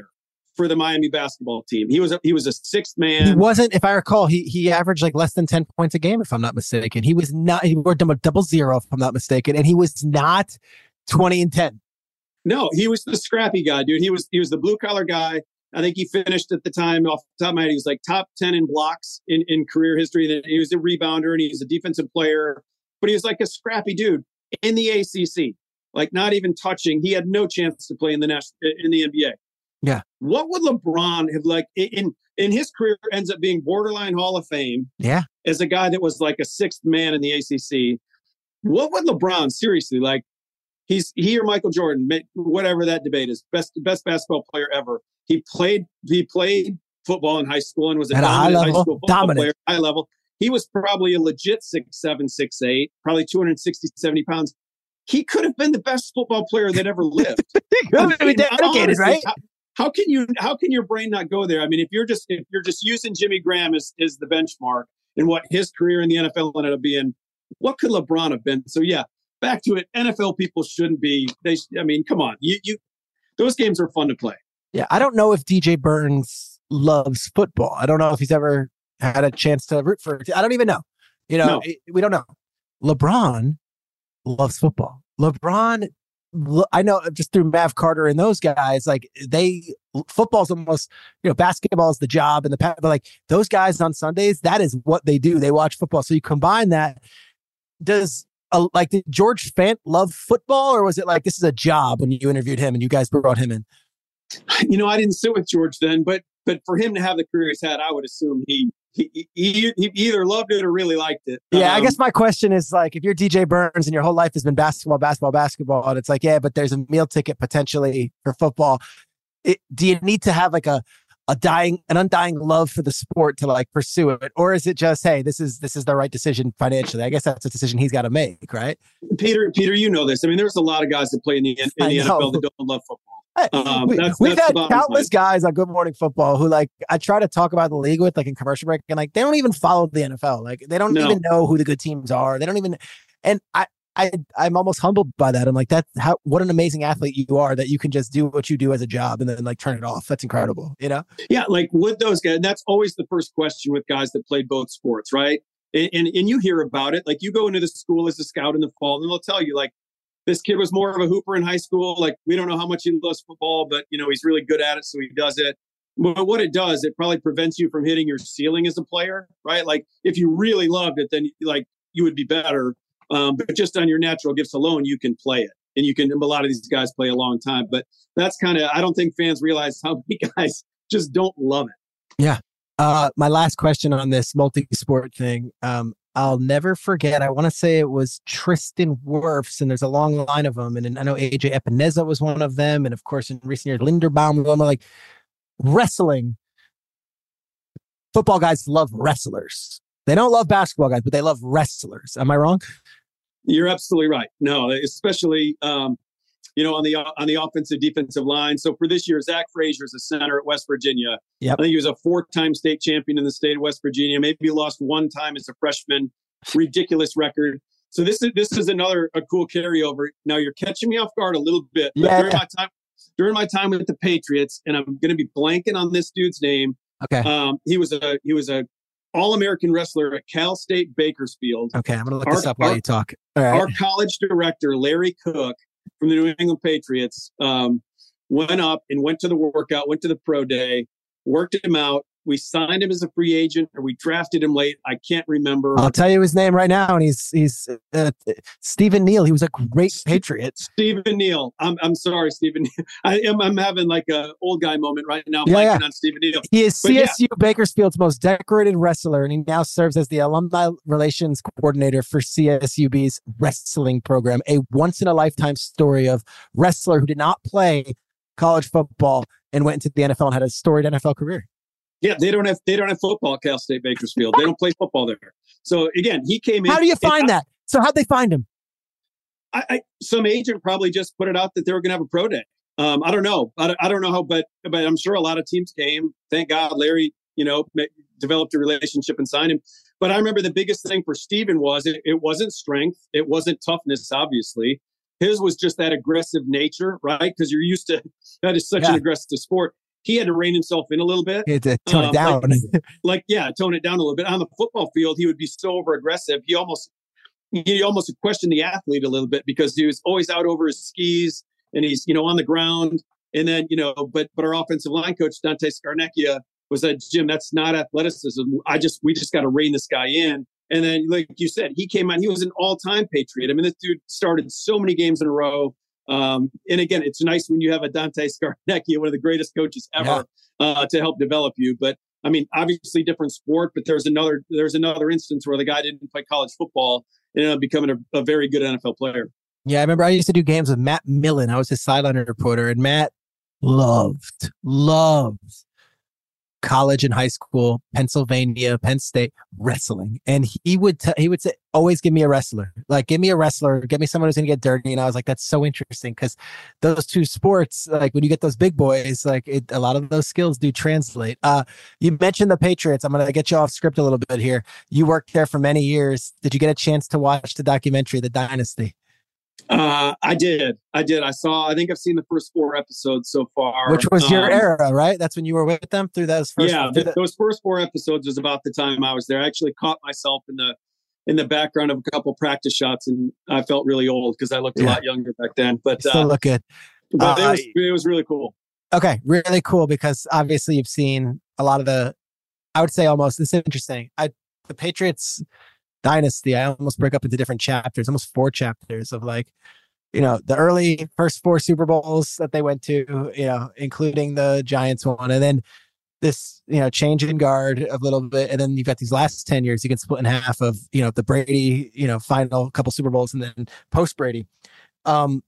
for the Miami basketball team. He was a, he was a sixth man. He wasn't, if I recall, he he averaged like less than ten points a game, if I'm not mistaken. He was not, he worked him a double zero, if I'm not mistaken, and he was not twenty and ten. No, he was the scrappy guy, dude. He was he was the blue collar guy. I think he finished at the time off the top of my head. He was like top ten in blocks in, in career history. Then he was a rebounder and he was a defensive player, but he was like a scrappy dude in the A C C, like not even touching. He had no chance to play in the national, in the N B A. Yeah. What would LeBron have like in, in his career ends up being borderline Hall of Fame. Yeah. As a guy that was like a sixth man in the A C C. What would LeBron seriously like? He's he or Michael Jordan, whatever that debate is, best best basketball player ever. He played he played football in high school and was a At a high level, high school football dominant player, high level. He was probably a legit six seven, six eight, probably two hundred sixty, seventy pounds. He could have been the best football player that ever lived. He could have been dedicated, honestly, right? How, how can you how can your brain not go there? I mean, if you're just if you're just using Jimmy Graham as, as the benchmark and what his career in the N F L ended up being, what could LeBron have been? So yeah, back to it. N F L people shouldn't be. They. I mean, come on. You you. Those games are fun to play. Yeah, I don't know if D J Burns loves football. I don't know if he's ever had a chance to root for it. I don't even know. You know, No. it- we don't know. LeBron loves football. LeBron, I know just through Mav Carter and those guys, like they, football's almost, you know, basketball is the job and the, pa- but like those guys on Sundays, that is what they do. They watch football. So you combine that. Does, uh, like, did George Fant love football, or was it like this is a job when you interviewed him and you guys brought him in? You know, I didn't sit with George then, but but for him to have the career he's had, I would assume he he he, he either loved it or really liked it. Yeah, I Um, guess my question is like, if you're D J Burns and your whole life has been basketball, basketball, basketball, and it's like, yeah, but there's a meal ticket potentially for football. It, do you need to have like a a dying, an undying love for the sport to like pursue it, or is it just, hey, this is this is the right decision financially? I guess that's a decision he's got to make, right? Peter, Peter, you know this. I mean, there's a lot of guys that play in the in I the N F L know. that don't love football. Hey, Um, we, that's- we've that's had the bottom countless line. guys on Good Morning Football who like I try to talk about the league with like in commercial break, and like they don't even follow the N F L. Like they don't No. even know who the good teams are. They don't even, and I. I I'm almost humbled by that. I'm like, that's how what an amazing athlete you are that you can just do what you do as a job and then like turn it off. That's incredible, you know? Yeah, like with those guys, that's always the first question with guys that played both sports, right? And, and and you hear about it. Like you go into the school as a scout in the fall, and they'll tell you like this kid was more of a hooper in high school. Like we don't know how much he loves football, but you know he's really good at it, so he does it. But what it does, it probably prevents you from hitting your ceiling as a player, right? Like if you really loved it, then like you would be better. Um, but just on your natural gifts alone, you can play it. And you can, a lot of these guys play a long time. But that's kind of, I don't think fans realize how many guys just don't love it. Yeah. Uh, my last question on this multi-sport thing. Um, I'll never forget. I want to say it was Tristan Wirfs, and there's a long line of them. And, and I know A J Epineza was one of them. And of course, in recent years, Linderbaum was one of them. Like wrestling. Football guys love wrestlers. They don't love basketball guys, but they love wrestlers. Am I wrong? You're absolutely right. No, especially um, you know on the on the offensive defensive line. So for this year, Zach Frazier is a center at West Virginia. Yep. I think he was a four-time state champion in the state of West Virginia. Maybe he lost one time as a freshman. Ridiculous record. So this is this is another a cool carryover. Now you're catching me off guard a little bit. But Yeah. during my time during my time with the Patriots, and I'm going to be blanking on this dude's name. Okay. Um, he was a he was a All-American wrestler at Cal State Bakersfield. Okay. I'm going to look Our- this up while our- you talk. All right. Our college director, Larry Cook, from the New England Patriots, um, went up and went to the workout, went to the pro day, worked him out. We signed him as a free agent, or we drafted him late. I can't remember. I'll tell you his name right now, and he's he's uh, Stephen Neal. He was a great Patriot. Stephen Neal. I'm I'm sorry, Stephen. I am I'm having like a old guy moment right now, Yeah, blanking yeah. on Stephen Neal. He is But C yeah. S U Bakersfield's most decorated wrestler, and he now serves as the alumni relations coordinator for C S U B's wrestling program. A once in a lifetime story of wrestler who did not play college football and went into the N F L and had a storied N F L career. Yeah, they don't have they don't have football at Cal State Bakersfield. They don't play football there. So again, he came in. How do you and find I- that? So how'd they find him? I, I, some agent probably just put it out that they were going to have a pro day. Um, I don't know. I, I don't know how, but but I'm sure a lot of teams came. Thank God, Larry, you know, ma- developed a relationship and signed him. But I remember the biggest thing for Steven was it, it wasn't strength, it wasn't toughness. Obviously, his was just that aggressive nature, right? Because you're used to that is such Yeah. an aggressive sport. he had to rein himself in a little bit. He had to tone Um, it down. Like, like, yeah, tone it down a little bit. On the football field, he would be so over aggressive. He almost, he almost questioned the athlete a little bit because he was always out over his skis and he's, you know, on the ground. And then, you know, but but our offensive line coach, Dante Scarnecchia, was like, Jim, that's not athleticism. I just, we just got to rein this guy in. And then, like you said, he came out, he was an all-time Patriot. I mean, this dude started so many games in a row. Um, and again, it's nice when you have a Dante Scarnecchia, one of the greatest coaches ever, yeah. uh, to help develop you. But I mean, obviously different sport, but there's another, there's another instance where the guy didn't play college football and ended up becoming a, a very good N F L player. Yeah. I remember I used to do games with Matt Millen. I was his sideline reporter, and Matt loved, loved college and high school, Pennsylvania, Penn State wrestling. And he would, t- he would say, always give me a wrestler, like give me a wrestler, give me someone who's going to get dirty. And I was like, that's so interesting. Cause those two sports, like when you get those big boys, like it, a lot of those skills do translate. Uh, you mentioned the Patriots. I'm going to get you off script a little bit here. You worked there for many years. Did you get a chance to watch the documentary, The Dynasty? Uh, I did. I did. I saw, I think I've seen the first four episodes so far. Which was your um, era, right? That's when you were with them through those first. Yeah, through th- the- those first four episodes was about the time I was there. I actually caught myself in the in the background of a couple practice shots, and I felt really old because I looked a Yeah. lot younger back then. But you still uh, look good. but Uh, it was it was really cool. Okay, really cool, because obviously you've seen a lot of the, I would say almost, this is interesting. I the Patriots dynasty, I almost break up into different chapters, almost four chapters of like, you know, the early first four Super Bowls that they went to, you know, including the Giants one, and then this, you know, change in guard a little bit. And then you've got these last ten years, you can split in half of, you know, the Brady, you know, final couple Super Bowls and then post Brady. Um,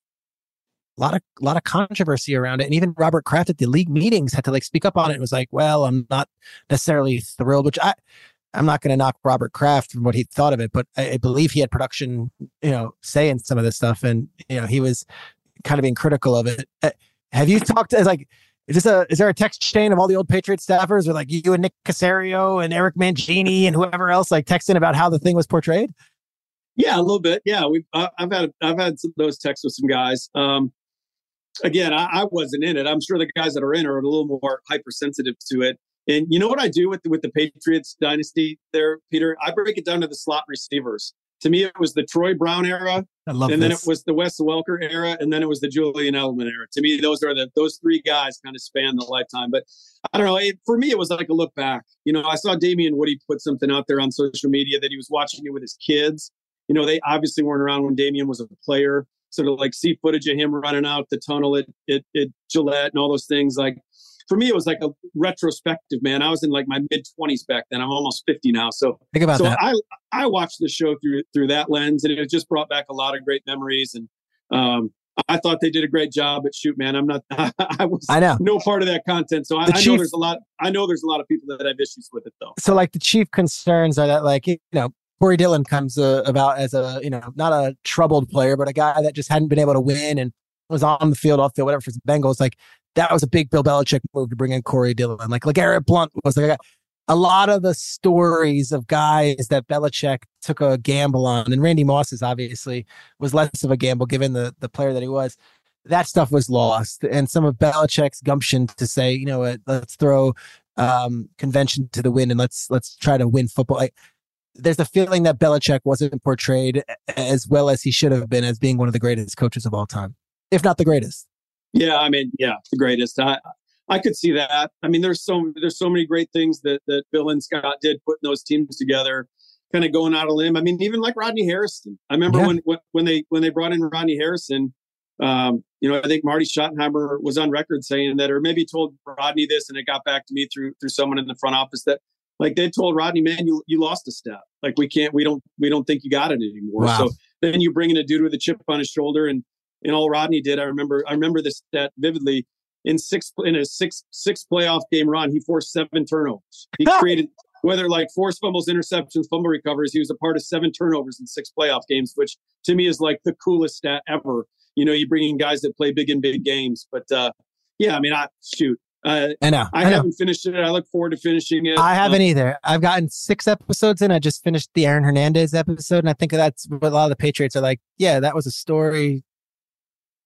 a lot of, a lot of controversy around it. And even Robert Kraft at the league meetings had to like speak up on it. It was like, well, I'm not necessarily thrilled, which I, I'm not going to knock Robert Kraft from what he thought of it, but I, I believe he had production, you know, say in some of this stuff. And, you know, he was kind of being critical of it. Uh, have you talked to, like, is this a, is there a text chain of all the old Patriot staffers, or like you and Nick Caserio and Eric Mangini and whoever else like texting about how the thing was portrayed? Yeah, a little bit. Yeah, we I've had I've had some of those texts with some guys. Um, again, I, I wasn't in it. I'm sure the guys that are in are a little more hypersensitive to it. And you know what I do with the, with the Patriots dynasty there, Peter? I break it down to the slot receivers. To me, it was the Troy Brown era, I love and then this. it was the Wes Welker era, and then it was the Julian Edelman era. To me, those are the those three guys kind of span the lifetime. But I don't know. It, for me, it was like a look back. You know, I saw Damian Woody put something out there on social media that he was watching it with his kids. You know, they obviously weren't around when Damian was a player. So to like see footage of him running out the tunnel at, at, at Gillette and all those things, like, for me, it was like a retrospective, man. I was in like my mid twenties back then. I'm almost fifty now. So Think about so that. I I watched the show through through that lens, and it just brought back a lot of great memories. And um, I thought they did a great job. But shoot, man, I'm not. I was I know. no part of that content. So I, The I chief- know there's a lot. I know there's a lot of people that have issues with it, though. So like the chief concerns are that, like, you know, Corey Dillon comes uh, about as a, you know, not a troubled player, but a guy that just hadn't been able to win and was on the field, off the field, whatever, for the Bengals. Like, that was a big Bill Belichick move to bring in Corey Dillon. Like, LeGarrette Blount was like a, a lot of the stories of guys that Belichick took a gamble on, and Randy Moss's obviously was less of a gamble given the the player that he was. That stuff was lost, and some of Belichick's gumption to say, you know what, let's throw um, convention to the wind and let's let's try to win football. Like, there's a feeling that Belichick wasn't portrayed as well as he should have been as being one of the greatest coaches of all time, if not the greatest. Yeah, I mean, yeah, the greatest. I I could see that. I mean, there's so there's so many great things that that Bill and Scott did putting those teams together, kind of going out on a limb. I mean, even like Rodney Harrison. I remember Yeah. when when when they when they brought in Rodney Harrison. Um, you know, I think Marty Schottenheimer was on record saying that, or maybe told Rodney this, and it got back to me through through someone in the front office that, like, they told Rodney, man, you you lost a step. Like, we can't, we don't, we don't think you got it anymore. Wow. So then you bring in a dude with a chip on his shoulder, and and all Rodney did, I remember, I remember this stat vividly. In six in a six six playoff game run, he forced seven turnovers. He created, whether like forced fumbles, interceptions, fumble recoveries, he was a part of seven turnovers in six playoff games, which to me is like the coolest stat ever. You know, you bring in guys that play big in big games. But uh, yeah, I mean, I shoot. Uh, I know. I, I know. haven't finished it. I look forward to finishing it. I haven't Uh, either. I've gotten six episodes in. I just finished the Aaron Hernandez episode, and I think that's what a lot of the Patriots are like. Yeah, that was a story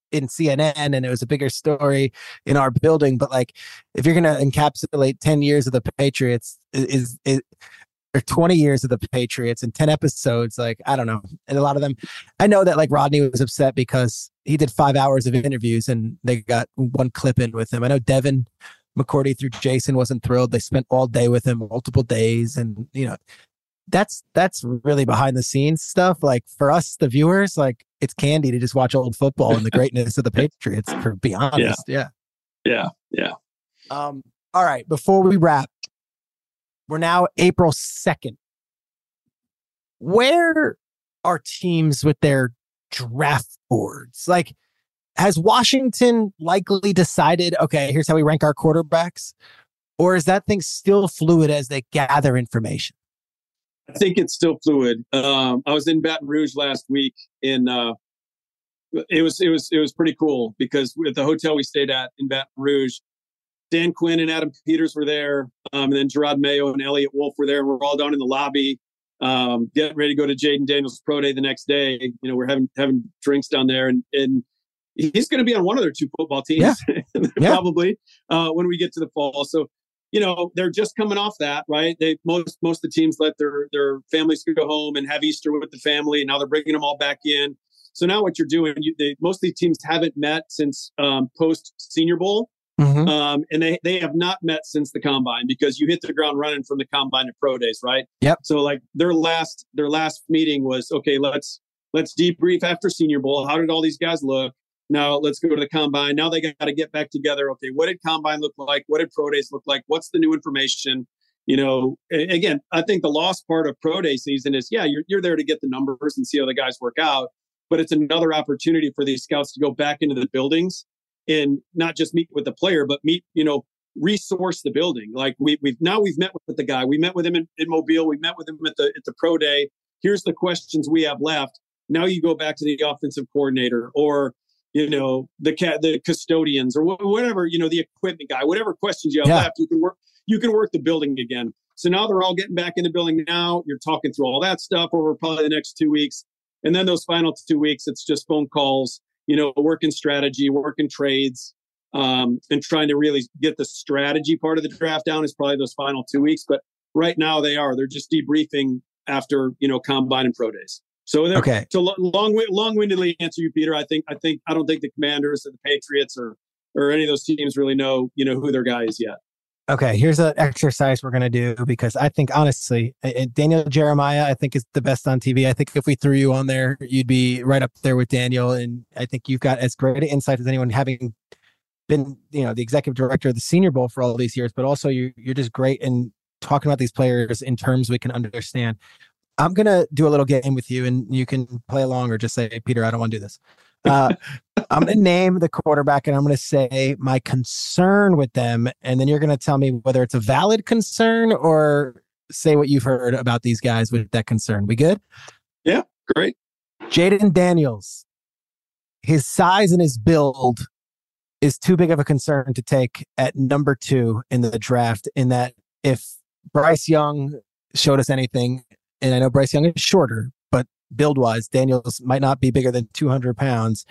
in C N N and it was a bigger story in our building. But like, if you're going to encapsulate ten years of the Patriots, is it or twenty years of the Patriots in ten episodes, like, I don't know. And a lot of them, I know that like Rodney was upset because he did five hours of interviews and they got one clip in with him. I know Devin McCourty through Jason wasn't thrilled. They spent all day with him, multiple days. And, you know, that's, that's really behind the scenes stuff. Like for us, the viewers, like it's candy to just watch old football and the greatness of the Patriots, for be honest. Yeah. Yeah. Yeah. Um, all right. Before we wrap, we're now April second. Where are teams with their draft boards? Like, has Washington likely decided, okay, here's how we rank our quarterbacks? Or is that thing still fluid as they gather information? I think it's still fluid. Um, I was in Baton Rouge last week in, uh, it was, it was, it was pretty cool because at the hotel we stayed at in Baton Rouge, Dan Quinn and Adam Peters were there. Um, and then Gerard Mayo and Elliot Wolf were there. We're all down in the lobby, um, getting ready to go to Jaden Daniels Pro Day the next day. You know, we're having, having drinks down there, and, and he's going to be on one of their two football teams, yeah. probably, uh, when we get to the fall. So, you know, they're just coming off that, right? They, most, most of the teams let their, their families go home and have Easter with the family. And now they're bringing them all back in. So now what you're doing, you, they, most of these teams haven't met since, um, post Senior Bowl. Mm-hmm. Um, and they, they have not met since the combine, because you hit the ground running from the combine to pro days, right? Yep. So like their last, their last meeting was, okay, let's, let's debrief after Senior Bowl. How did all these guys look? Now let's go to the combine. Now they got to get back together. Okay, what did combine look like? What did pro days look like? What's the new information? You know, again, I think the lost part of pro day season is, yeah, you're you're there to get the numbers and see how the guys work out, but it's another opportunity for these scouts to go back into the buildings and not just meet with the player, but meet, you know, resource the building. Like we, we've now we've met with the guy. We met with him in, in Mobile. We met with him at the at the pro day. Here's the questions we have left. Now you go back to the offensive coordinator, or you know, the cat, the custodians, or wh- whatever, you know, the equipment guy, whatever questions you have yeah. left, you can work, you can work the building again. So now they're all getting back in the building now. You're talking through all that stuff over probably the next two weeks. And then those final two weeks, it's just phone calls, you know, working strategy, working trades, um, and trying to really get the strategy part of the draft down is probably those final two weeks. But right now they are, they're just debriefing after, you know, combine and pro days. So, okay. So long, long-windedly answer you, Peter. I think, I think, I don't think the Commanders or the Patriots or, or any of those teams really know, you know, who their guy is yet. Okay. Here's an exercise we're going to do, because I think honestly, Daniel Jeremiah, I think is the best on T V. I think if we threw you on there, you'd be right up there with Daniel. And I think you've got as great an insight as anyone, having been, you know, the executive director of the Senior Bowl for all these years, but also you, you're just great in talking about these players in terms we can understand. I'm going to do a little game with you, and you can play along or just say, hey, Peter, I don't want to do this. Uh, I'm going to name the quarterback, and I'm going to say my concern with them. And then you're going to tell me whether it's a valid concern or say what you've heard about these guys with that concern. We good? Yeah, great. Jaden Daniels, his size and his build is too big of a concern to take at number two in the draft, in that if Bryce Young showed us anything, and I know Bryce Young is shorter, but build-wise, Daniels might not be bigger than two hundred pounds.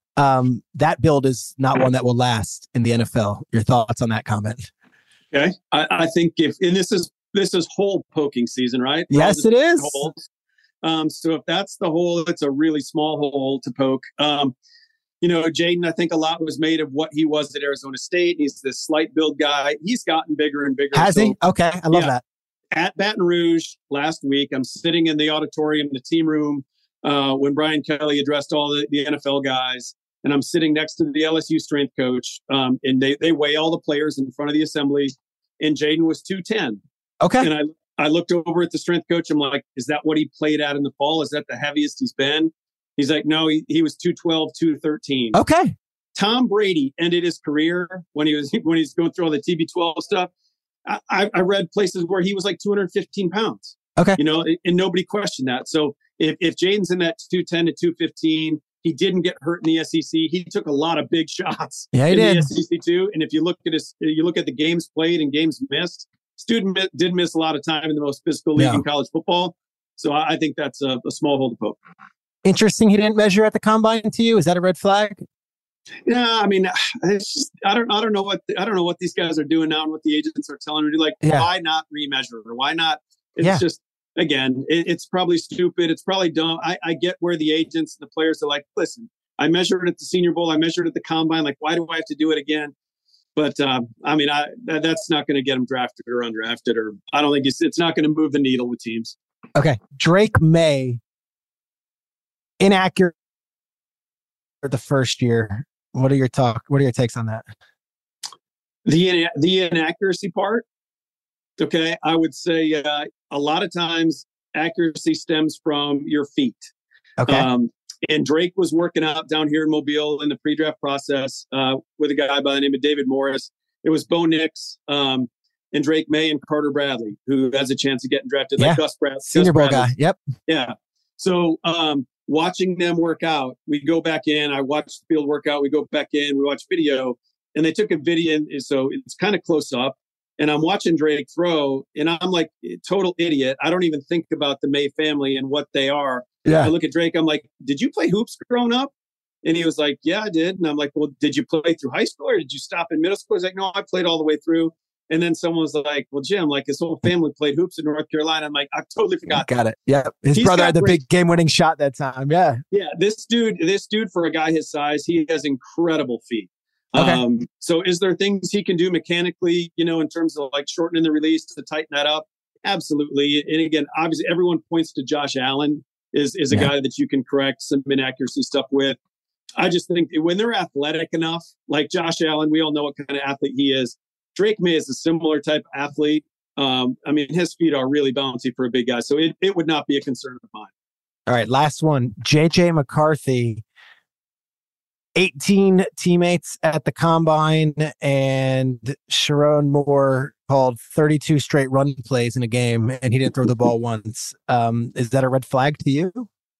Um, that build is not one that will last in the N F L. Your thoughts on that comment? Okay. I, I think if, and this is, this is hole poking season, right? Yes, it is. Holes. Um, so if that's the hole, it's a really small hole to poke. Um, you know, Jaden, I think a lot was made of what he was at Arizona State. He's this slight build guy. He's gotten bigger and bigger. Has so, he? Okay. I love yeah. that. At Baton Rouge last week, I'm sitting in the auditorium, the team room, uh, when Brian Kelly addressed all the, the N F L guys, and I'm sitting next to the L S U strength coach, um, and they they weigh all the players in front of the assembly, and Jaden was two ten. Okay. And I I looked over at the strength coach. I'm like, is that what he played at in the fall? Is that the heaviest he's been? He's like, no, he, he was two twelve, two thirteen. Okay. Tom Brady ended his career when he was when he's going through all the T B twelve stuff. I, I read places where he was like two hundred fifteen pounds. Okay. You know, and nobody questioned that. So if, if Jaden's in that two ten to two fifteen, he didn't get hurt in the S E C. He took a lot of big shots yeah, he in did. the S E C too. And if you look at his, you look at the games played and games missed, student did miss a lot of time in the most physical league yeah. in college football. So I, I think that's a, a small hole to poke. Interesting. He didn't measure at the combine to you. Is that a red flag? Yeah, I mean, it's just, I don't, I don't know what, I don't know what these guys are doing now and what the agents are telling them to do. Like, Yeah. why not remeasure or why not? It's Yeah. just, again, it, it's probably stupid. It's probably dumb. I, I get where the agents, the players are like, listen, I measured at the Senior Bowl. I measured at the Combine. Like, why do I have to do it again? But um, I mean, I that, that's not going to get them drafted or undrafted, or I don't think it's it's not going to move the needle with teams. Okay, Drake May, inaccurate for the first year. What are your talk? What are your takes on that? The the inaccuracy part. Okay, I would say uh, a lot of times accuracy stems from your feet. Okay. Um, and Drake was working out down here in Mobile in the pre-draft process uh, with a guy by the name of David Morris. It was Bo Nix um, and Drake May and Carter Bradley, who has a chance of getting drafted. Yeah. Like Gus Bradley. Senior Bowl guy. Yep. Yeah. So um, watching them work out, we go back in. I watch the field workout. We go back in. We watch video. And they took a video. And so it's kind of close up. And I'm watching Drake throw. And I'm like, total idiot. I don't even think about the May family and what they are. Yeah. I look at Drake. I'm like, did you play hoops growing up? And he was like, yeah, I did. And I'm like, well, did you play through high school or did you stop in middle school? He's like, no, I played all the way through. And then someone was like, well, Jim, like his whole family played hoops in North Carolina. I'm like, I totally forgot. Got it. Yeah. His He's brother got had the great- big game winning shot that time. Yeah. Yeah, this dude, this dude for a guy his size, he has incredible feet. Okay. Um, so is there things he can do mechanically, you know, in terms of like shortening the release to tighten that up? Absolutely. And again, obviously everyone points to Josh Allen is, is a Yeah. guy that you can correct some inaccuracy stuff with. I just think when they're athletic enough, like Josh Allen, we all know what kind of athlete he is. Drake May is a similar type of athlete. Um, I mean, his feet are really bouncy for a big guy. So it, it would not be a concern of mine. All right. Last one. J J McCarthy. eighteen teammates at the combine, and Sharon Moore called thirty-two straight run plays in a game, and he didn't throw the ball once. Um, is that a red flag to you?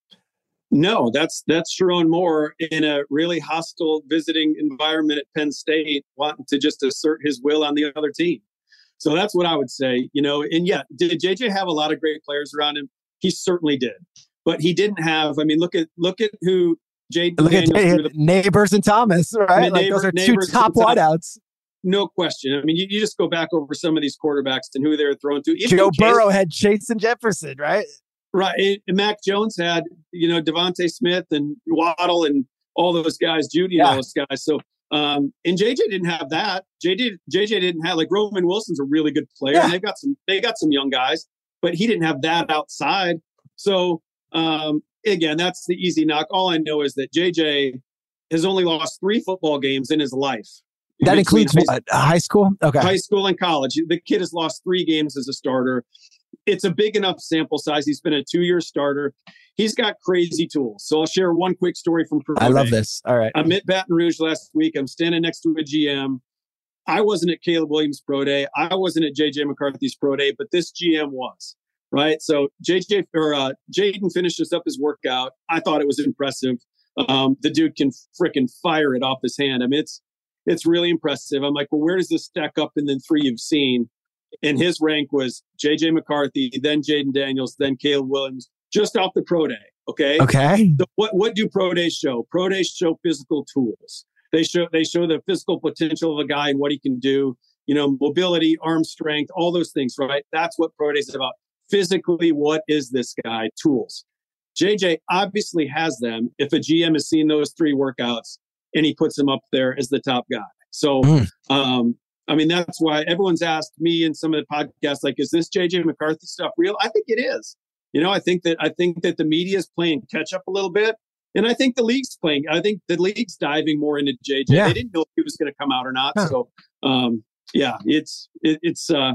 No, that's that's Sharon Moore in a really hostile visiting environment at Penn State, wanting to just assert his will on the other team. So that's what I would say, you know. And yeah, did J J have a lot of great players around him? He certainly did, but he didn't have. I mean, look at look at who Jaden Look at Daniels threw the Neighbors and Thomas, right? I mean, like Neighbor- those are two Neighbors top and Thomas. wideouts. No question. I mean, you, you just go back over some of these quarterbacks and who they were throwing to. Even Joe Chase- Burrow had Chase and Jefferson, right? Right. And Mac Jones had, you know, Devontae Smith and Waddle and all those guys, Judy and Yeah. all those guys. So, um, and J J didn't have that. J J, J J didn't have, like, Roman Wilson's a really good player. Yeah. And they've got some, they got some young guys, but he didn't have that outside. So, um, again, that's the easy knock. All I know is that J J has only lost three football games in his life. That Between includes high what? High school? Okay. high school and college. The kid has lost three games as a starter. It's a big enough sample size. He's been a two-year starter. He's got crazy tools. So I'll share one quick story from Pro I love Day. this. All right. I'm at Baton Rouge last week. I'm standing next to a G M. I wasn't at Caleb Williams' Pro Day. I wasn't at J J McCarthy's Pro Day, but this G M was. Right. So J J or uh, Jaden finishes up his workout. I thought it was impressive. Um, the dude can freaking fire it off his hand. I mean, it's it's really impressive. I'm like, well, where does this stack up in the three you've seen? And his rank was J J McCarthy, then Jaden Daniels, then Caleb Williams, just off the Pro Day. Okay. Okay. So what what do Pro Days show? Pro Days show physical tools. They show they show the physical potential of a guy and what he can do. You know, mobility, arm strength, all those things. Right. That's what Pro Days is about. Physically, what is this guy? Tools. J J obviously has them. If a G M has seen those three workouts and he puts him up there as the top guy. So, Mm. um, I mean, that's why everyone's asked me in some of the podcasts, like, is this J J McCarthy stuff real? I think it is. You know, I think that I think that the media is playing catch up a little bit, and I think the league's playing. I think the league's diving more into J J. Yeah. They didn't know if he was going to come out or not. Huh. So, um, yeah, it's it, it's. Uh,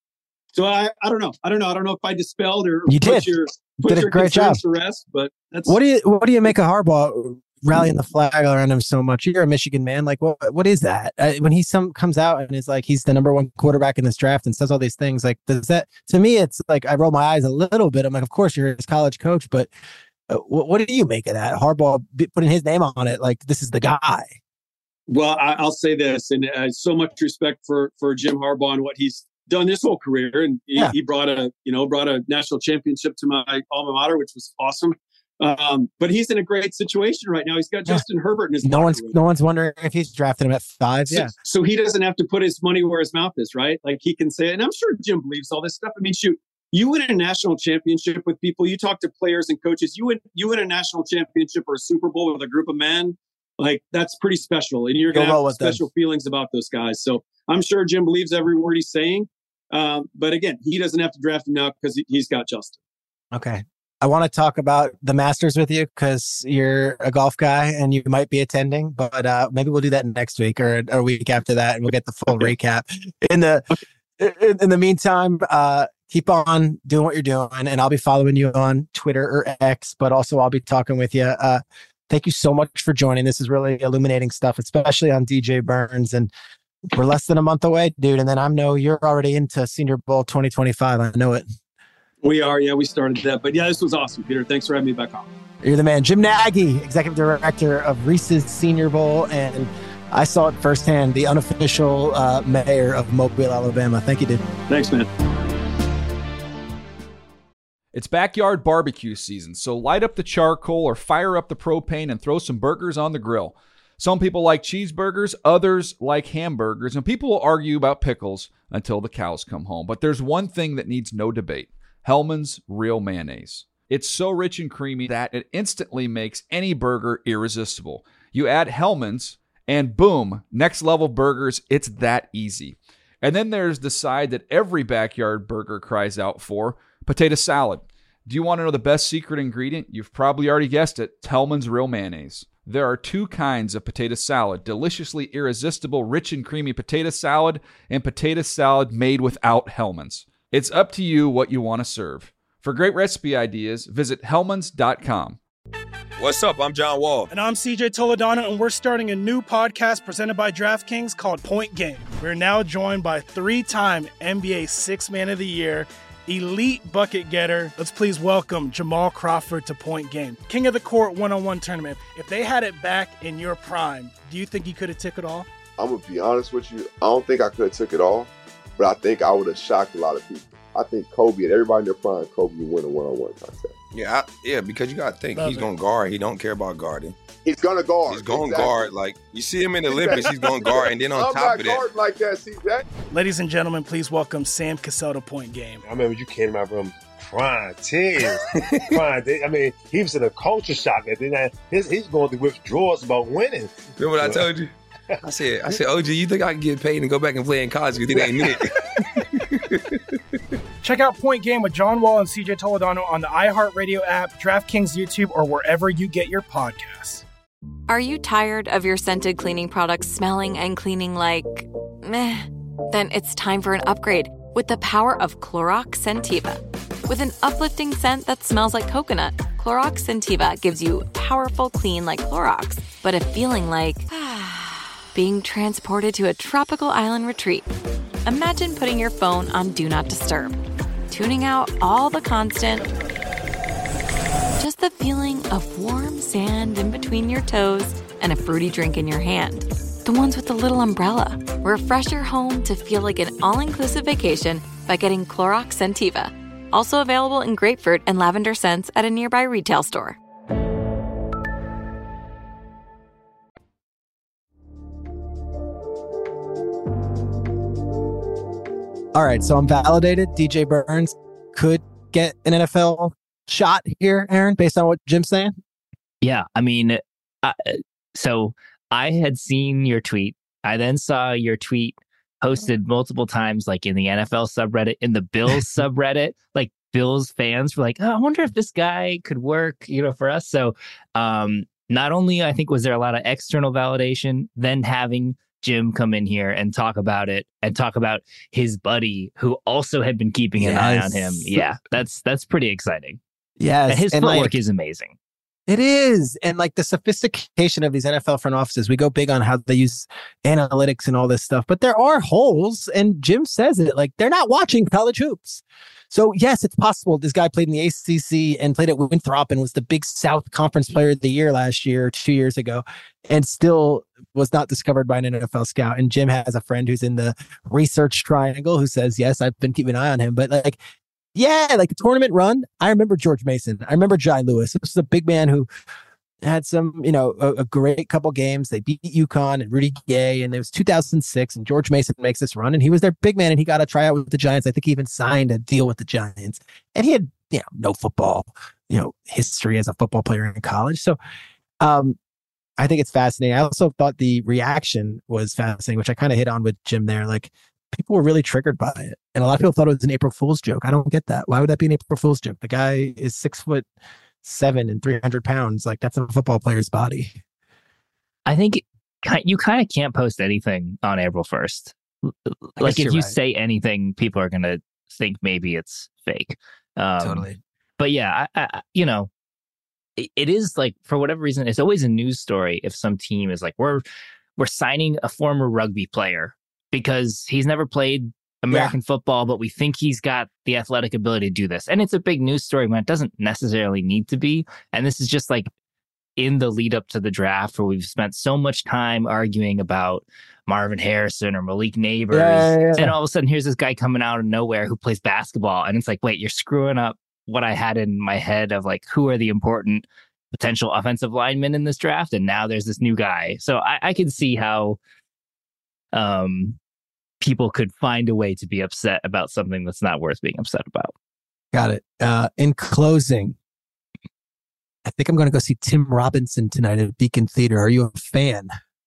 so I I don't know. I don't know. I don't know if I dispelled or You put did. your put Did a your great concerns job. to rest. But that's What do you What do you make of Harbaugh rallying the flag around him so much? You're a Michigan man. Like, what What is that? Uh, when he some comes out and is like, he's the number one quarterback in this draft and says all these things. Like, does that to me? It's like I roll my eyes a little bit. I'm like, of course you're his college coach, but uh, what, what do you make of that? Harbaugh b- putting his name on it, like this is the guy. Well, I, I'll say this, and uh, so much respect for for Jim Harbaugh and what he's done his whole career, and he, Yeah. he brought a you know brought a national championship to my alma mater, which was awesome. Um, but he's in a great situation right now. He's got Yeah. Justin Herbert in his No locker one's room. no one's wondering if he's drafted him at five. So, Yeah. so he doesn't have to put his money where his mouth is, right? Like he can say, and I'm sure Jim believes all this stuff. I mean, shoot, you win a national championship with people. You talk to players and coaches. You win, you win a national championship or a Super Bowl with a group of men. Like that's pretty special, and you're Go going to well have with them. special feelings about those guys. So I'm sure Jim believes every word he's saying. Um, but again, he doesn't have to draft him now because he, he's got Justin. Okay. I want to talk about the Masters with you because you're a golf guy and you might be attending, but uh, maybe we'll do that next week or a week after that, and we'll get the full Okay. recap. In the in, in the meantime, uh, keep on doing what you're doing, and I'll be following you on Twitter or X, but also I'll be talking with you. Uh, thank you so much for joining. This is really illuminating stuff, especially on D J Burns, and we're less than a month away, dude. And then I know you're already into Senior Bowl twenty twenty-five. I know it. We are, yeah, we started that. But yeah, this was awesome, Peter. Thanks for having me back on. You're the man. Jim Nagy, Executive Director of Reese's Senior Bowl. And I saw it firsthand, the unofficial uh, mayor of Mobile, Alabama. Thank you, dude. Thanks, man. It's backyard barbecue season, so light up the charcoal or fire up the propane and throw some burgers on the grill. Some people like cheeseburgers, others like hamburgers, and people will argue about pickles until the cows come home. But there's one thing that needs no debate: Hellmann's Real Mayonnaise. It's so rich and creamy that it instantly makes any burger irresistible. You add Hellmann's and boom, next level burgers. It's that easy. And then there's the side that every backyard burger cries out for: potato salad. Do you want to know the best secret ingredient? You've probably already guessed it. It's Hellmann's Real Mayonnaise. There are two kinds of potato salad: deliciously irresistible, rich and creamy potato salad, and potato salad made without Hellmann's. It's up to you what you want to serve. For great recipe ideas, visit hellmans dot com. What's up? I'm John Wall. And I'm C J Toledano, and we're starting a new podcast presented by DraftKings called Point Game. We're now joined by three-time N B A Sixth Man of the Year, elite bucket getter. Let's please welcome Jamal Crawford to Point Game. King of the Court one-on-one tournament. If they had it back in your prime, do you think you could have took it all? I'm going to be honest with you. I don't think I could have took it all, but I think I would have shocked a lot of people. I think Kobe and everybody in their prime, Kobe would win a one-on-one contest. Yeah, I, yeah, because you got to think Love he's it. going to guard. He don't care about guarding. He's going to guard. He's going to Exactly. guard. Like, you see him in the Olympics, he's going to guard. And then on I'm top not of that, guarding like that, C J. Ladies and gentlemen, please welcome Sam Cassell to Point Game. I remember you came to my room crying, tears, crying. They- I mean, he was in a culture shock. And then I, his, he's going through withdrawals about winning. remember what I told you? I said, I said, O G, you think I can get paid and go back and play in college? You think ain't it? Check out Point Game with John Wall and C J Toledano on the iHeartRadio app, DraftKings YouTube, or wherever you get your podcasts. Are you tired of your scented cleaning products smelling and cleaning like meh? Then it's time for an upgrade with the power of Clorox Scentiva. With an uplifting scent that smells like coconut, Clorox Scentiva gives you powerful clean like Clorox, but a feeling like being transported to a tropical island retreat. Imagine putting your phone on Do Not Disturb, tuning out all the constant, just the feeling of warm sand in between your toes and a fruity drink in your hand. The ones with the little umbrella. Refresh your home to feel like an all-inclusive vacation by getting Clorox Scentiva. Also available in grapefruit and lavender scents at a nearby retail store. All right, so I'm validated. D J Burns could get an N F L shot here, Aaron, based on what Jim's saying. Yeah, I mean, I, so I had seen your tweet. I then saw your tweet posted multiple times, like in the N F L subreddit, in the Bills subreddit. Like Bills fans were like, "Oh, I wonder if this guy could work, you know, for us." So, um, not only I think was there a lot of external validation, then having Jim come in here and talk about it and talk about his buddy who also had been keeping an eye on him. Yes. Yeah, that's that's pretty exciting. Yes, And his and, footwork like, is amazing. It is. And like the sophistication of these N F L front offices, we go big on how they use analytics and all this stuff, but there are holes. And Jim says it, like they're not watching college hoops. So yes, it's possible. This guy played in the A C C and played at Winthrop and was the Big South Conference Player of the Year last year, two years ago, and still was not discovered by an N F L scout. And Jim has a friend who's in the research triangle who says, yes, I've been keeping an eye on him. But like, Yeah, like a tournament run. I remember George Mason. I remember Jai Lewis. This was a big man who had some, you know, a, a great couple games. They beat UConn and Rudy Gay, and it was two thousand six, and George Mason makes this run, and he was their big man, and he got a tryout with the Giants. I think he even signed a deal with the Giants, and he had, you know, no football, you know, history as a football player in college. So, um, I think it's fascinating. I also thought the reaction was fascinating, which I kind of hit on with Jim there. Like, people were really triggered by it. And a lot of people thought it was an April Fool's joke. I don't get that. Why would that be an April Fool's joke? The guy is six foot seven and three hundred pounds. Like, that's a football player's body. I think you kind of can't post anything on April first. Like, if you right. say anything, people are going to think maybe it's fake. Um, totally. But yeah, I, I, you know, it, it is like, for whatever reason, it's always a news story if some team is like, we're we're signing a former rugby player because he's never played American yeah. football, but we think he's got the athletic ability to do this. And it's a big news story when it doesn't necessarily need to be. And this is just like in the lead up to the draft where we've spent so much time arguing about Marvin Harrison or Malik Neighbors. Yeah, yeah, yeah. And all of a sudden, here's this guy coming out of nowhere who plays basketball. And it's like, wait, you're screwing up what I had in my head of like, who are the important potential offensive linemen in this draft? And now there's this new guy. So I, I can see how um, people could find a way to be upset about something that's not worth being upset about. Got it. Uh, in closing, I think I'm going to go see Tim Robinson tonight at Beacon Theater. Are you a fan?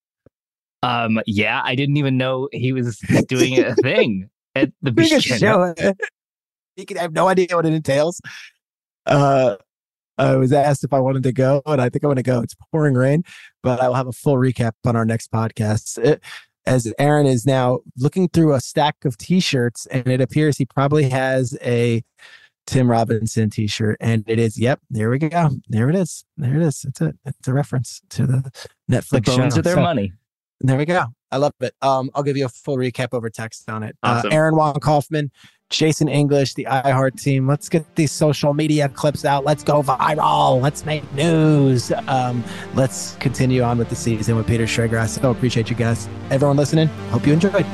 Um, yeah, I didn't even know he was doing a thing at the Beacon show. Beacon, I have no idea what it entails. Uh, I was asked if I wanted to go, and I think I'm going to go. It's pouring rain, but I will have a full recap on our next podcast. It, as Aaron is now looking through a stack of T-shirts, and it appears he probably has a Tim Robinson T-shirt, and it is, yep, there we go. There it is. There it is. It's a, it's a reference to the Netflix the bones show. of their so, money. There we go. I love it. Um, I'll give you a full recap over text on it. Awesome. Uh, Aaron Wong Kaufman, Jason English, the iHeart team. Let's get these social media clips out. Let's go viral. Let's make news. Um, let's continue on with the season with Peter Schrager. I so appreciate you guys. Everyone listening, hope you enjoyed.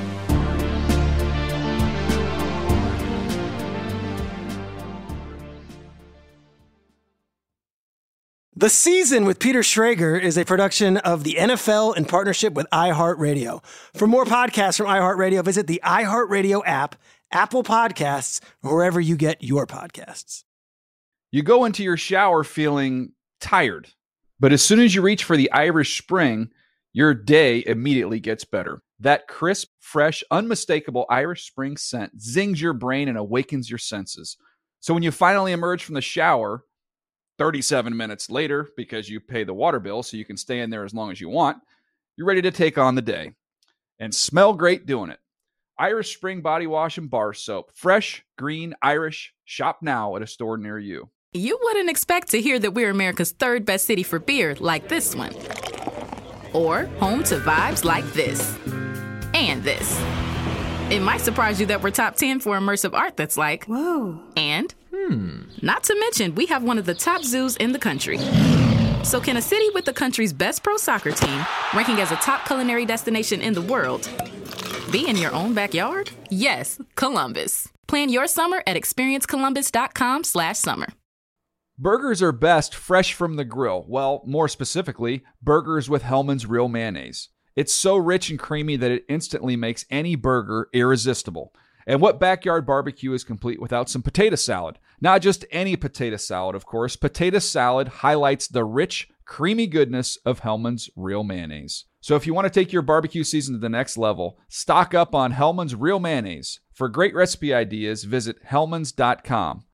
The Season with Peter Schrager is a production of the N F L in partnership with iHeartRadio. For more podcasts from iHeartRadio, visit the iHeartRadio app, Apple Podcasts, or wherever you get your podcasts. You go into your shower feeling tired, but as soon as you reach for the Irish Spring, your day immediately gets better. That crisp, fresh, unmistakable Irish Spring scent zings your brain and awakens your senses. So when you finally emerge from the shower thirty-seven minutes later, because you pay the water bill so you can stay in there as long as you want, you're ready to take on the day and smell great doing it. Irish Spring Body Wash and Bar Soap. Fresh, green, Irish. Shop now at a store near you. You wouldn't expect to hear that we're America's third best city for beer like this one. Or home to vibes like this. And this. It might surprise you that we're top ten for immersive art that's like, whoa. And, hmm. Not to mention, we have one of the top zoos in the country. So can a city with the country's best pro soccer team, ranking as a top culinary destination in the world, be in your own backyard? Yes, Columbus. Plan your summer at experiencecolumbus.com slash summer. Burgers are best fresh from the grill. Well, more specifically, burgers with Hellmann's Real Mayonnaise. It's so rich and creamy that it instantly makes any burger irresistible. And what backyard barbecue is complete without some potato salad? Not just any potato salad, of course. Potato salad highlights the rich, creamy goodness of Hellmann's Real Mayonnaise. So if you want to take your barbecue season to the next level, stock up on Hellmann's Real Mayonnaise. For great recipe ideas, visit hellmanns dot com.